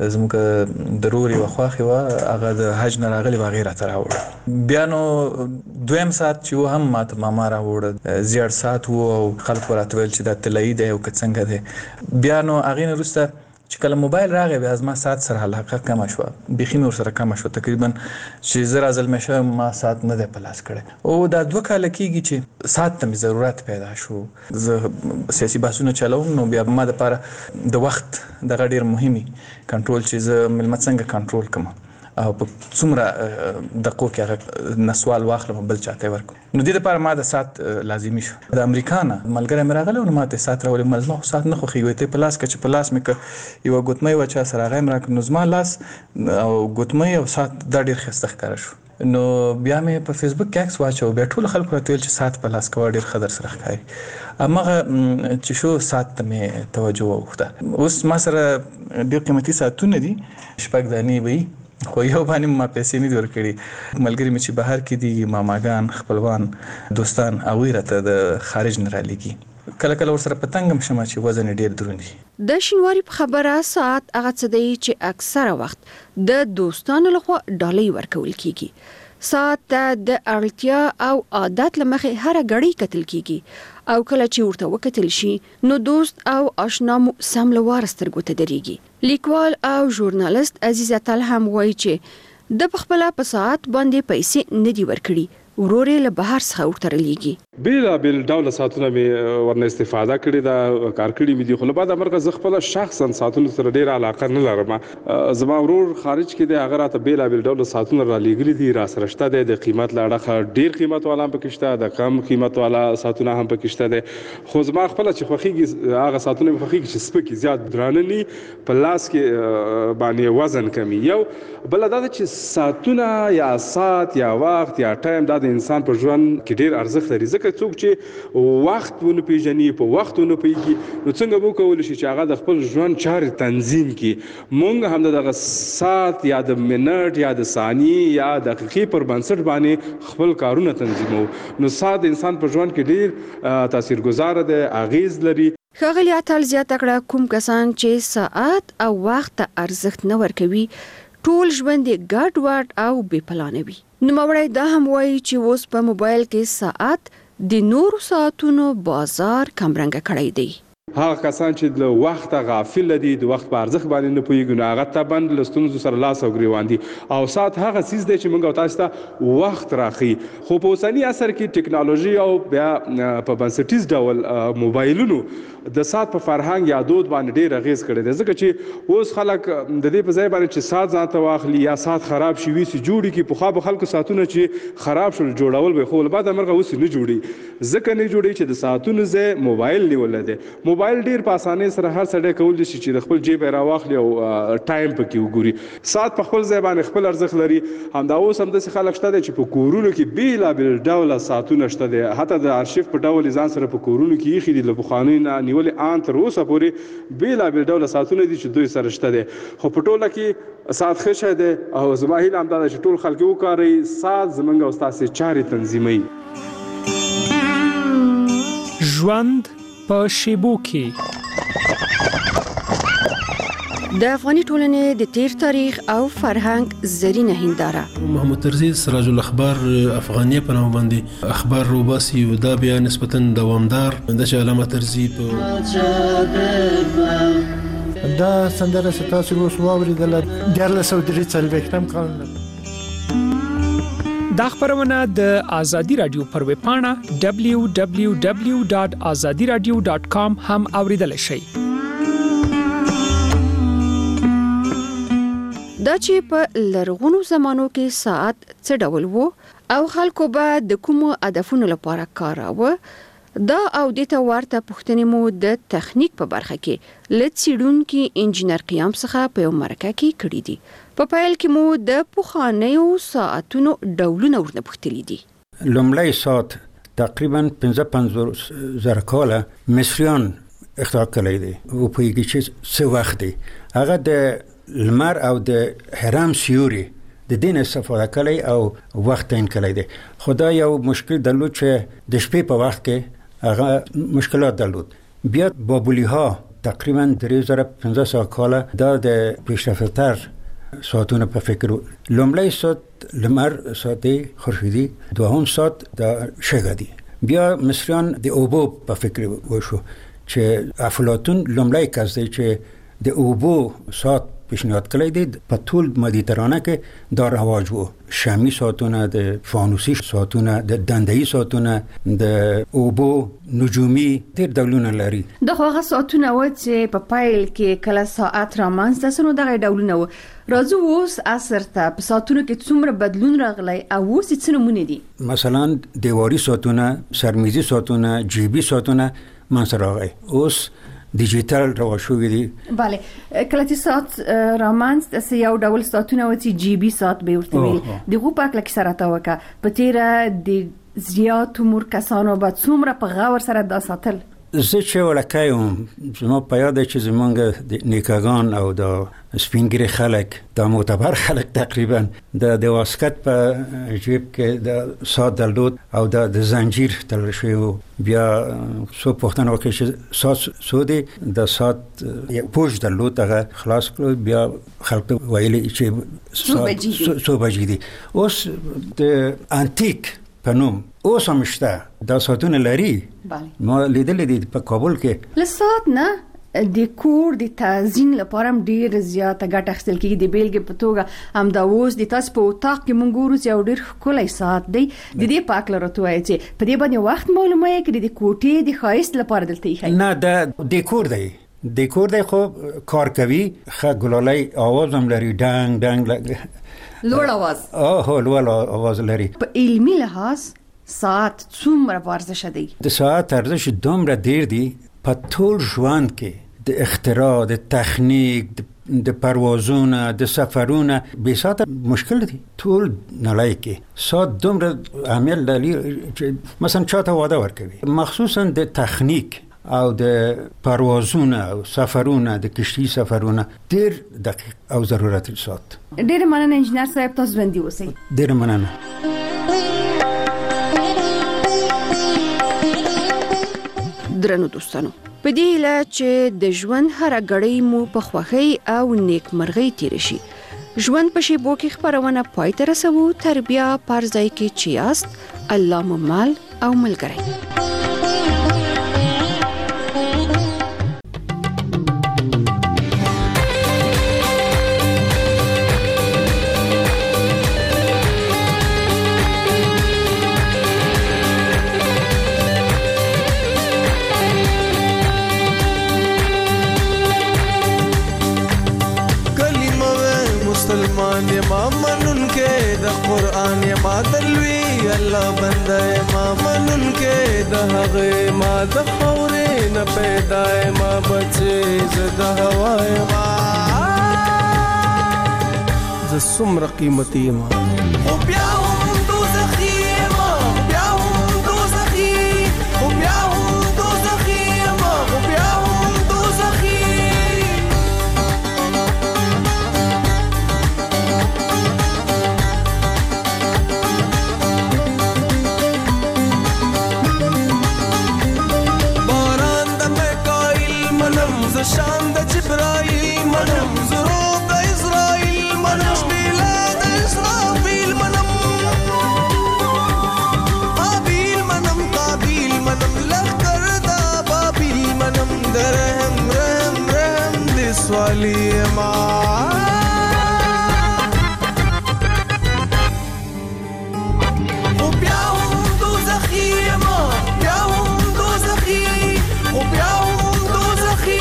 زموږ ضروري وخواخي وا هغه د حج نه راغلي وغیرہ تر راوړ بیا نو دویم سات چې هم ماته ماما راوړ زیړ سات وو او خلک وراتول چې د تلای دی او څنګه دی بیا نو اغه نه رسته چې کله موبایل راغی بیا ما سات سره علاقه کم شو بخیم ور سره کم شو تقریبا چې زرا ځل مشه ما سات نه د پلاس کړي او دا 2 کال کېږي چې سات ته ضرورت پیدا شو زه سیاسي بحثونه چلوم نو بیا ما د لپاره د وخت د غډیر مهمي کنټرول چې زه ملمت څنګه کنټرول کوم او په څومره دقیقو کې نسوال واخلم بل چاته ورکو نو د لپاره ما د سات لازمي شو د امریکانه ملګری مراغله نو ما ته سات راولې مزما خو سات نه خو خېږي ته پلاس کې چې پلاس مې یو ګوتمې و چا سره غیم راک نو زما لاس او ګوتمې او سات د ډیر خسته ښکار شو نو بیا مې په فیسبوک کې عکس واچو بیا ټول خلکو راته چې سات پلاس کوي ډیر خطر سره ښکاري امغه چې شو سات ته مې توجه وکړه اوس ما سره ډیر قیمتي ساتونه دي شپږ دانی وي خو یو باندې ما پیسې نه ورکړي ملګری مې چې بهر کې دي ماماګان خپلوان دوستان او ورته د خارج نه را لګي کله کله ورسره پتنګم شمه چې وزن ډیر دروند دي د شینواری په خبره ساعت هغه څه دی چې اکثره وخت د دوستانو لخوا ډالۍ ورکول کیږي ساعت د اړتیا او عادت لمخې هر غړي کتل کیږي او کله چې ورته وکتل شي نو دوست او آشنا مو سم لوار سترګو ته دريږي لیکوال او ژورنالیست عزیزه تل هم وایي چې د خپل په ساعت باندې پیسې نه دی ورکړي ورورې له بهر څخه ورته لېږي بل ډول ساتونه مې ورنه استفاده کړې دا کار کړې مې دي خو بعد امرګه ز خپل شخصا ساتونه سره ډیر علاقه نه لرم زما ورور خارج کې دی هغه راته بل ډول ساتونه را لېږلي دي را سره شته د قیمت لاړه ډیر قیمت والا هم پکې د کم قیمت والا ساتونه هم پکې شته دي خو زما خپل چې خوخيږي هغه ساتونه خوخيږي چې سپکې زیات درانه نه په لاس کې باندې وزن کمی یو بل دا چې ساتونه یا سات یا وخت یا ټایم د انسان په ژوند کې ډیر ارزښت لري ځکه څوک چې وخت ونه پیژني په وخت ونه پیږي نو څنګه به کول شي چې هغه د خپل ژوند چارې تنظیم کړي مونږ هم دغه سات یا د منټ یا د ثانیې یا دقیقې پر بنسټ باندې خپل کارونه تنظیمو نو سات انسان په ژوند کې ډیر تاثیرګذار دی اغیز لري خغلی اتل زیاته کړه کوم کسان چې ساعت او وخت ارزښت نه ورکوي ټول ژوند یې ګډ وډ او بې پلانه وي نوموړی دا هم وایي چې اوس په موبایل کې ساعت د نورو ساعتونو بازار کمرنګه کړی دی هغه کسان چې د وخت غافل دي د وخت په ارزښت باندې نه پوهیږي هغه ته بند لستونزو سره لاس او ګریوان دي او ساعت هغه چیز دی چې موږ تاسو ته وخت راخي خو په اوسنی عصر کې ټکنالوژي او بیا په بنسټیز ډول موبایلونو د ساعت په فرهنګ یا دود باندې ډیر اغیز کړی دی ځکه چې اوس خلک د دې په ځای باندې چې ساعت ځان ته واخلي یا ساعت خراب شي وي سي جوړي کې په خو خلکو ساعتونه چې خراب شول جوړول به خو بعد مرغه اوس نه جوړي ځکه نه جوړي چې د ساعتونو ځای موبایل نیول دي موبایل ډیر په اسانۍ سره هر څه کول شي چې د خپل جیب راواخلي او ټایم پکې وګوري ساعت په خپل ځای باندې خپل ارزښت لري همدا اوس هم د خلک شته چې په کورونو کې بیلابل ډول ساعتونه شته دي حتی د ارشیف په ډول ځان سره په کورونو کې یخي د بخاني نه نیولې ان تر اوسه پورې بیلابل ډول ساعتونه دي چې دوی سره شته دي خو په ټوله کې ساعت خشه دي او زما هیله هم دا چې ټول خلک وکاري ساعت زمونږ او تاسو چاري تنظیمي ژوند په شیبو کې د افغاني ټولنې د تیر تاریخ او فرهنګ زرینه هنداره محمد ترزی سراج الاخبار افغانیه په نوم باندې اخبار روباسي او دا بیا نسبتا دوامدار د علامه ترزی په دا سندره ستاسو اوس واوریدل د 1943 کال دا خبرونه د آزادی رادیو پر ویب پاڼه www.azadiradio.com هم اوریدل شئ. دا چې په لرغونو زمانو کې ساعت څه ډول وو او خلکو به د کومو هدفونو لپاره کاراوه دا او د ورته پوښتنې مو د تخنیک په برخه کې لڅیډونکو انجنیر قیام څخه په مرکه کې کړی دي په پایل کې مو د پوخانیو ساعتونو ډولونه ورنه پوښتلي دي لومړی سات تقریبا 55,000 کاله مصریان اختراع کړی دی او په یوه چې څه وخت دی هغه د لمر او د حرام سیوري د دین استفاده کړی او وخت تعیین کړی دی. خو دا یو مشکل درلود چې د شپې په وخت کې هغه مشکلات درلود. بیا بابلی ها تقریبا 3500 کاله دا د پیشرفت‌تر ساعتونه په فکر. لومړی ساعت لمر ساعت خورشیدي، دوهم ساعت د شګه دی. بیا مصریان د اوبو په فکر وشو چې افلاطون لومړی کس دی چې د اوبو ساعت پیشنهاد کړی دی. په ټول مدیترانه کې دا رواج وو. شامی ساعتونه، د فانوسی ساعتونه، د دنده‌ای ساعتونه، د اوبو نجومی ډېر ډولونه لري. د هغه ساعتونه و چې په پایل کې کله ساعت رامنځته شو دغه ډولونه و. راځو اوس عصر ته په ساعتونو کې څومره بدلون راغلی او اوس څه نمونه دي؟ مثلا دیواری ساعتونه، سرمیزی ساعتونه، جیبی ساعتونه منځته راغی. اوس ډیجیټل رواج شوی دی. بله، کله چې ساعت رامنځته یو ډول ساعتونه و چې جیبی ساعت به ورته ویل. دغه په اړه کې سره تاوکه په تیره د زیات عمر کسانو به څومره په غور سره دا ساتل. زه چې ولکه یم زما په یاد چې زمونږ د نیکاګان او د سپینګری خلک د معتبر خلک تقریبا د واسکت په جیب کې د ساعت درلود او د زنجیر تړل شوی. بیا څو پوښتنه وکړه چې ساعت سودی د ساعت پوش درلود هغه خلاص کړو. بیا خلک ویلي چې څو بجې دي. اوس د انتیک په نوم اوس هم شته دا ساعتونه لري. ما لیدلې دي په کابل کې. لسات نه د کور د تزیین لپاره هم ډیر زیاته ګټه اخیستل کېږي. د بیلګې په توګه هم دا اوس د تاسو په اتاق کې مونږ ګورو چې یو ډیر ښکلی ساعت دی. د دې په اړه راته وایي چې په دې باندې وخت معلومه یې کړي د کوټې د ښایست لپاره دلته یې نه د ډیکور دی. ډیکور دی خو کار کوي. ښه ګلالۍ اواز هم لري، ډنګ ډنګ لوړ اواز. هو لوړ اواز لري. په علمي لحاظ ساعت څومره ارزښت دی؟ د ساعت ارزښت دومره ډیر دی په ټول ژوند کې د اختراع، د تخنیک، د پروازونه، د سفرونه. بې ساعته مشکل دی. ټول نړۍ کې ساعت دومره اهمیت لري چې مثلا چاته واده ورکوي. مخصوصا د تخنیک او د پروازونه او سفرونه، د کشتی سفرونه ډیر دقیق او ضرورت ساعت. ډیر مننه انجنیر صاحب، تاسو ژوندي اوسئ. ډیر مننه. درنو دوستانو، په دې هیله چې د ژوند هر غړی مو په خوښۍ او نیکمرغۍ تیر شي. ژوند په شیبو کې خبرونه پای ته رسوو. تر بیا پر ځای کې چې یاست، الله مو مال او ملګری. مسلمان یما منن کې د قران یما دلوي الله بنده یما منن کې د هغه ما د خورې نه پیدا یما بچي زده هوا یما ز سمره قیمتي یما او بیا هم دوزخي یما بیا هم دوزخي او بیا هم دوزخي یما او بیا هم دوزخي. شان د جبرائیل منم، زروب د اسرائیل منم، شمیله د اسرافیل منم، قابیل منم، قابیل منم، لخکر د بابیل منم، درهم رحم رحم د سوالی ما او بیا هم دوزخی ما بیا هم دوزخی او بیا هم دوزخی.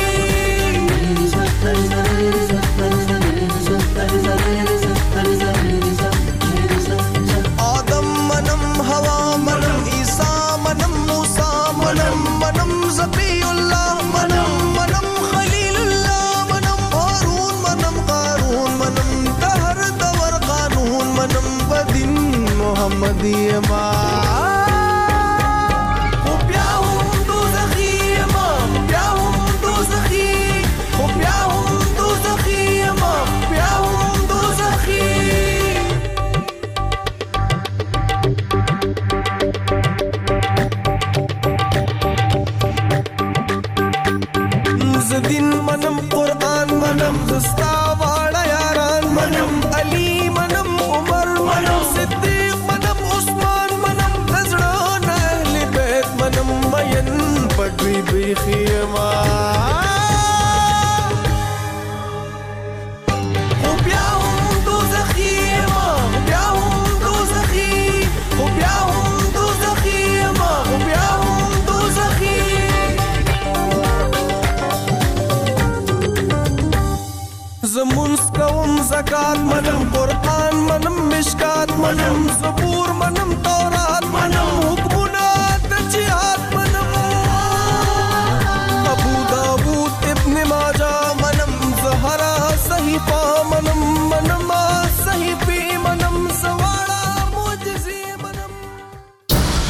آدم منم، هوا منم، عیسی منم، موسی منم، منم زبی الله منم، منم خلیل الله منم، هارون زکات منم قرآن منم مشکات منم زبور منم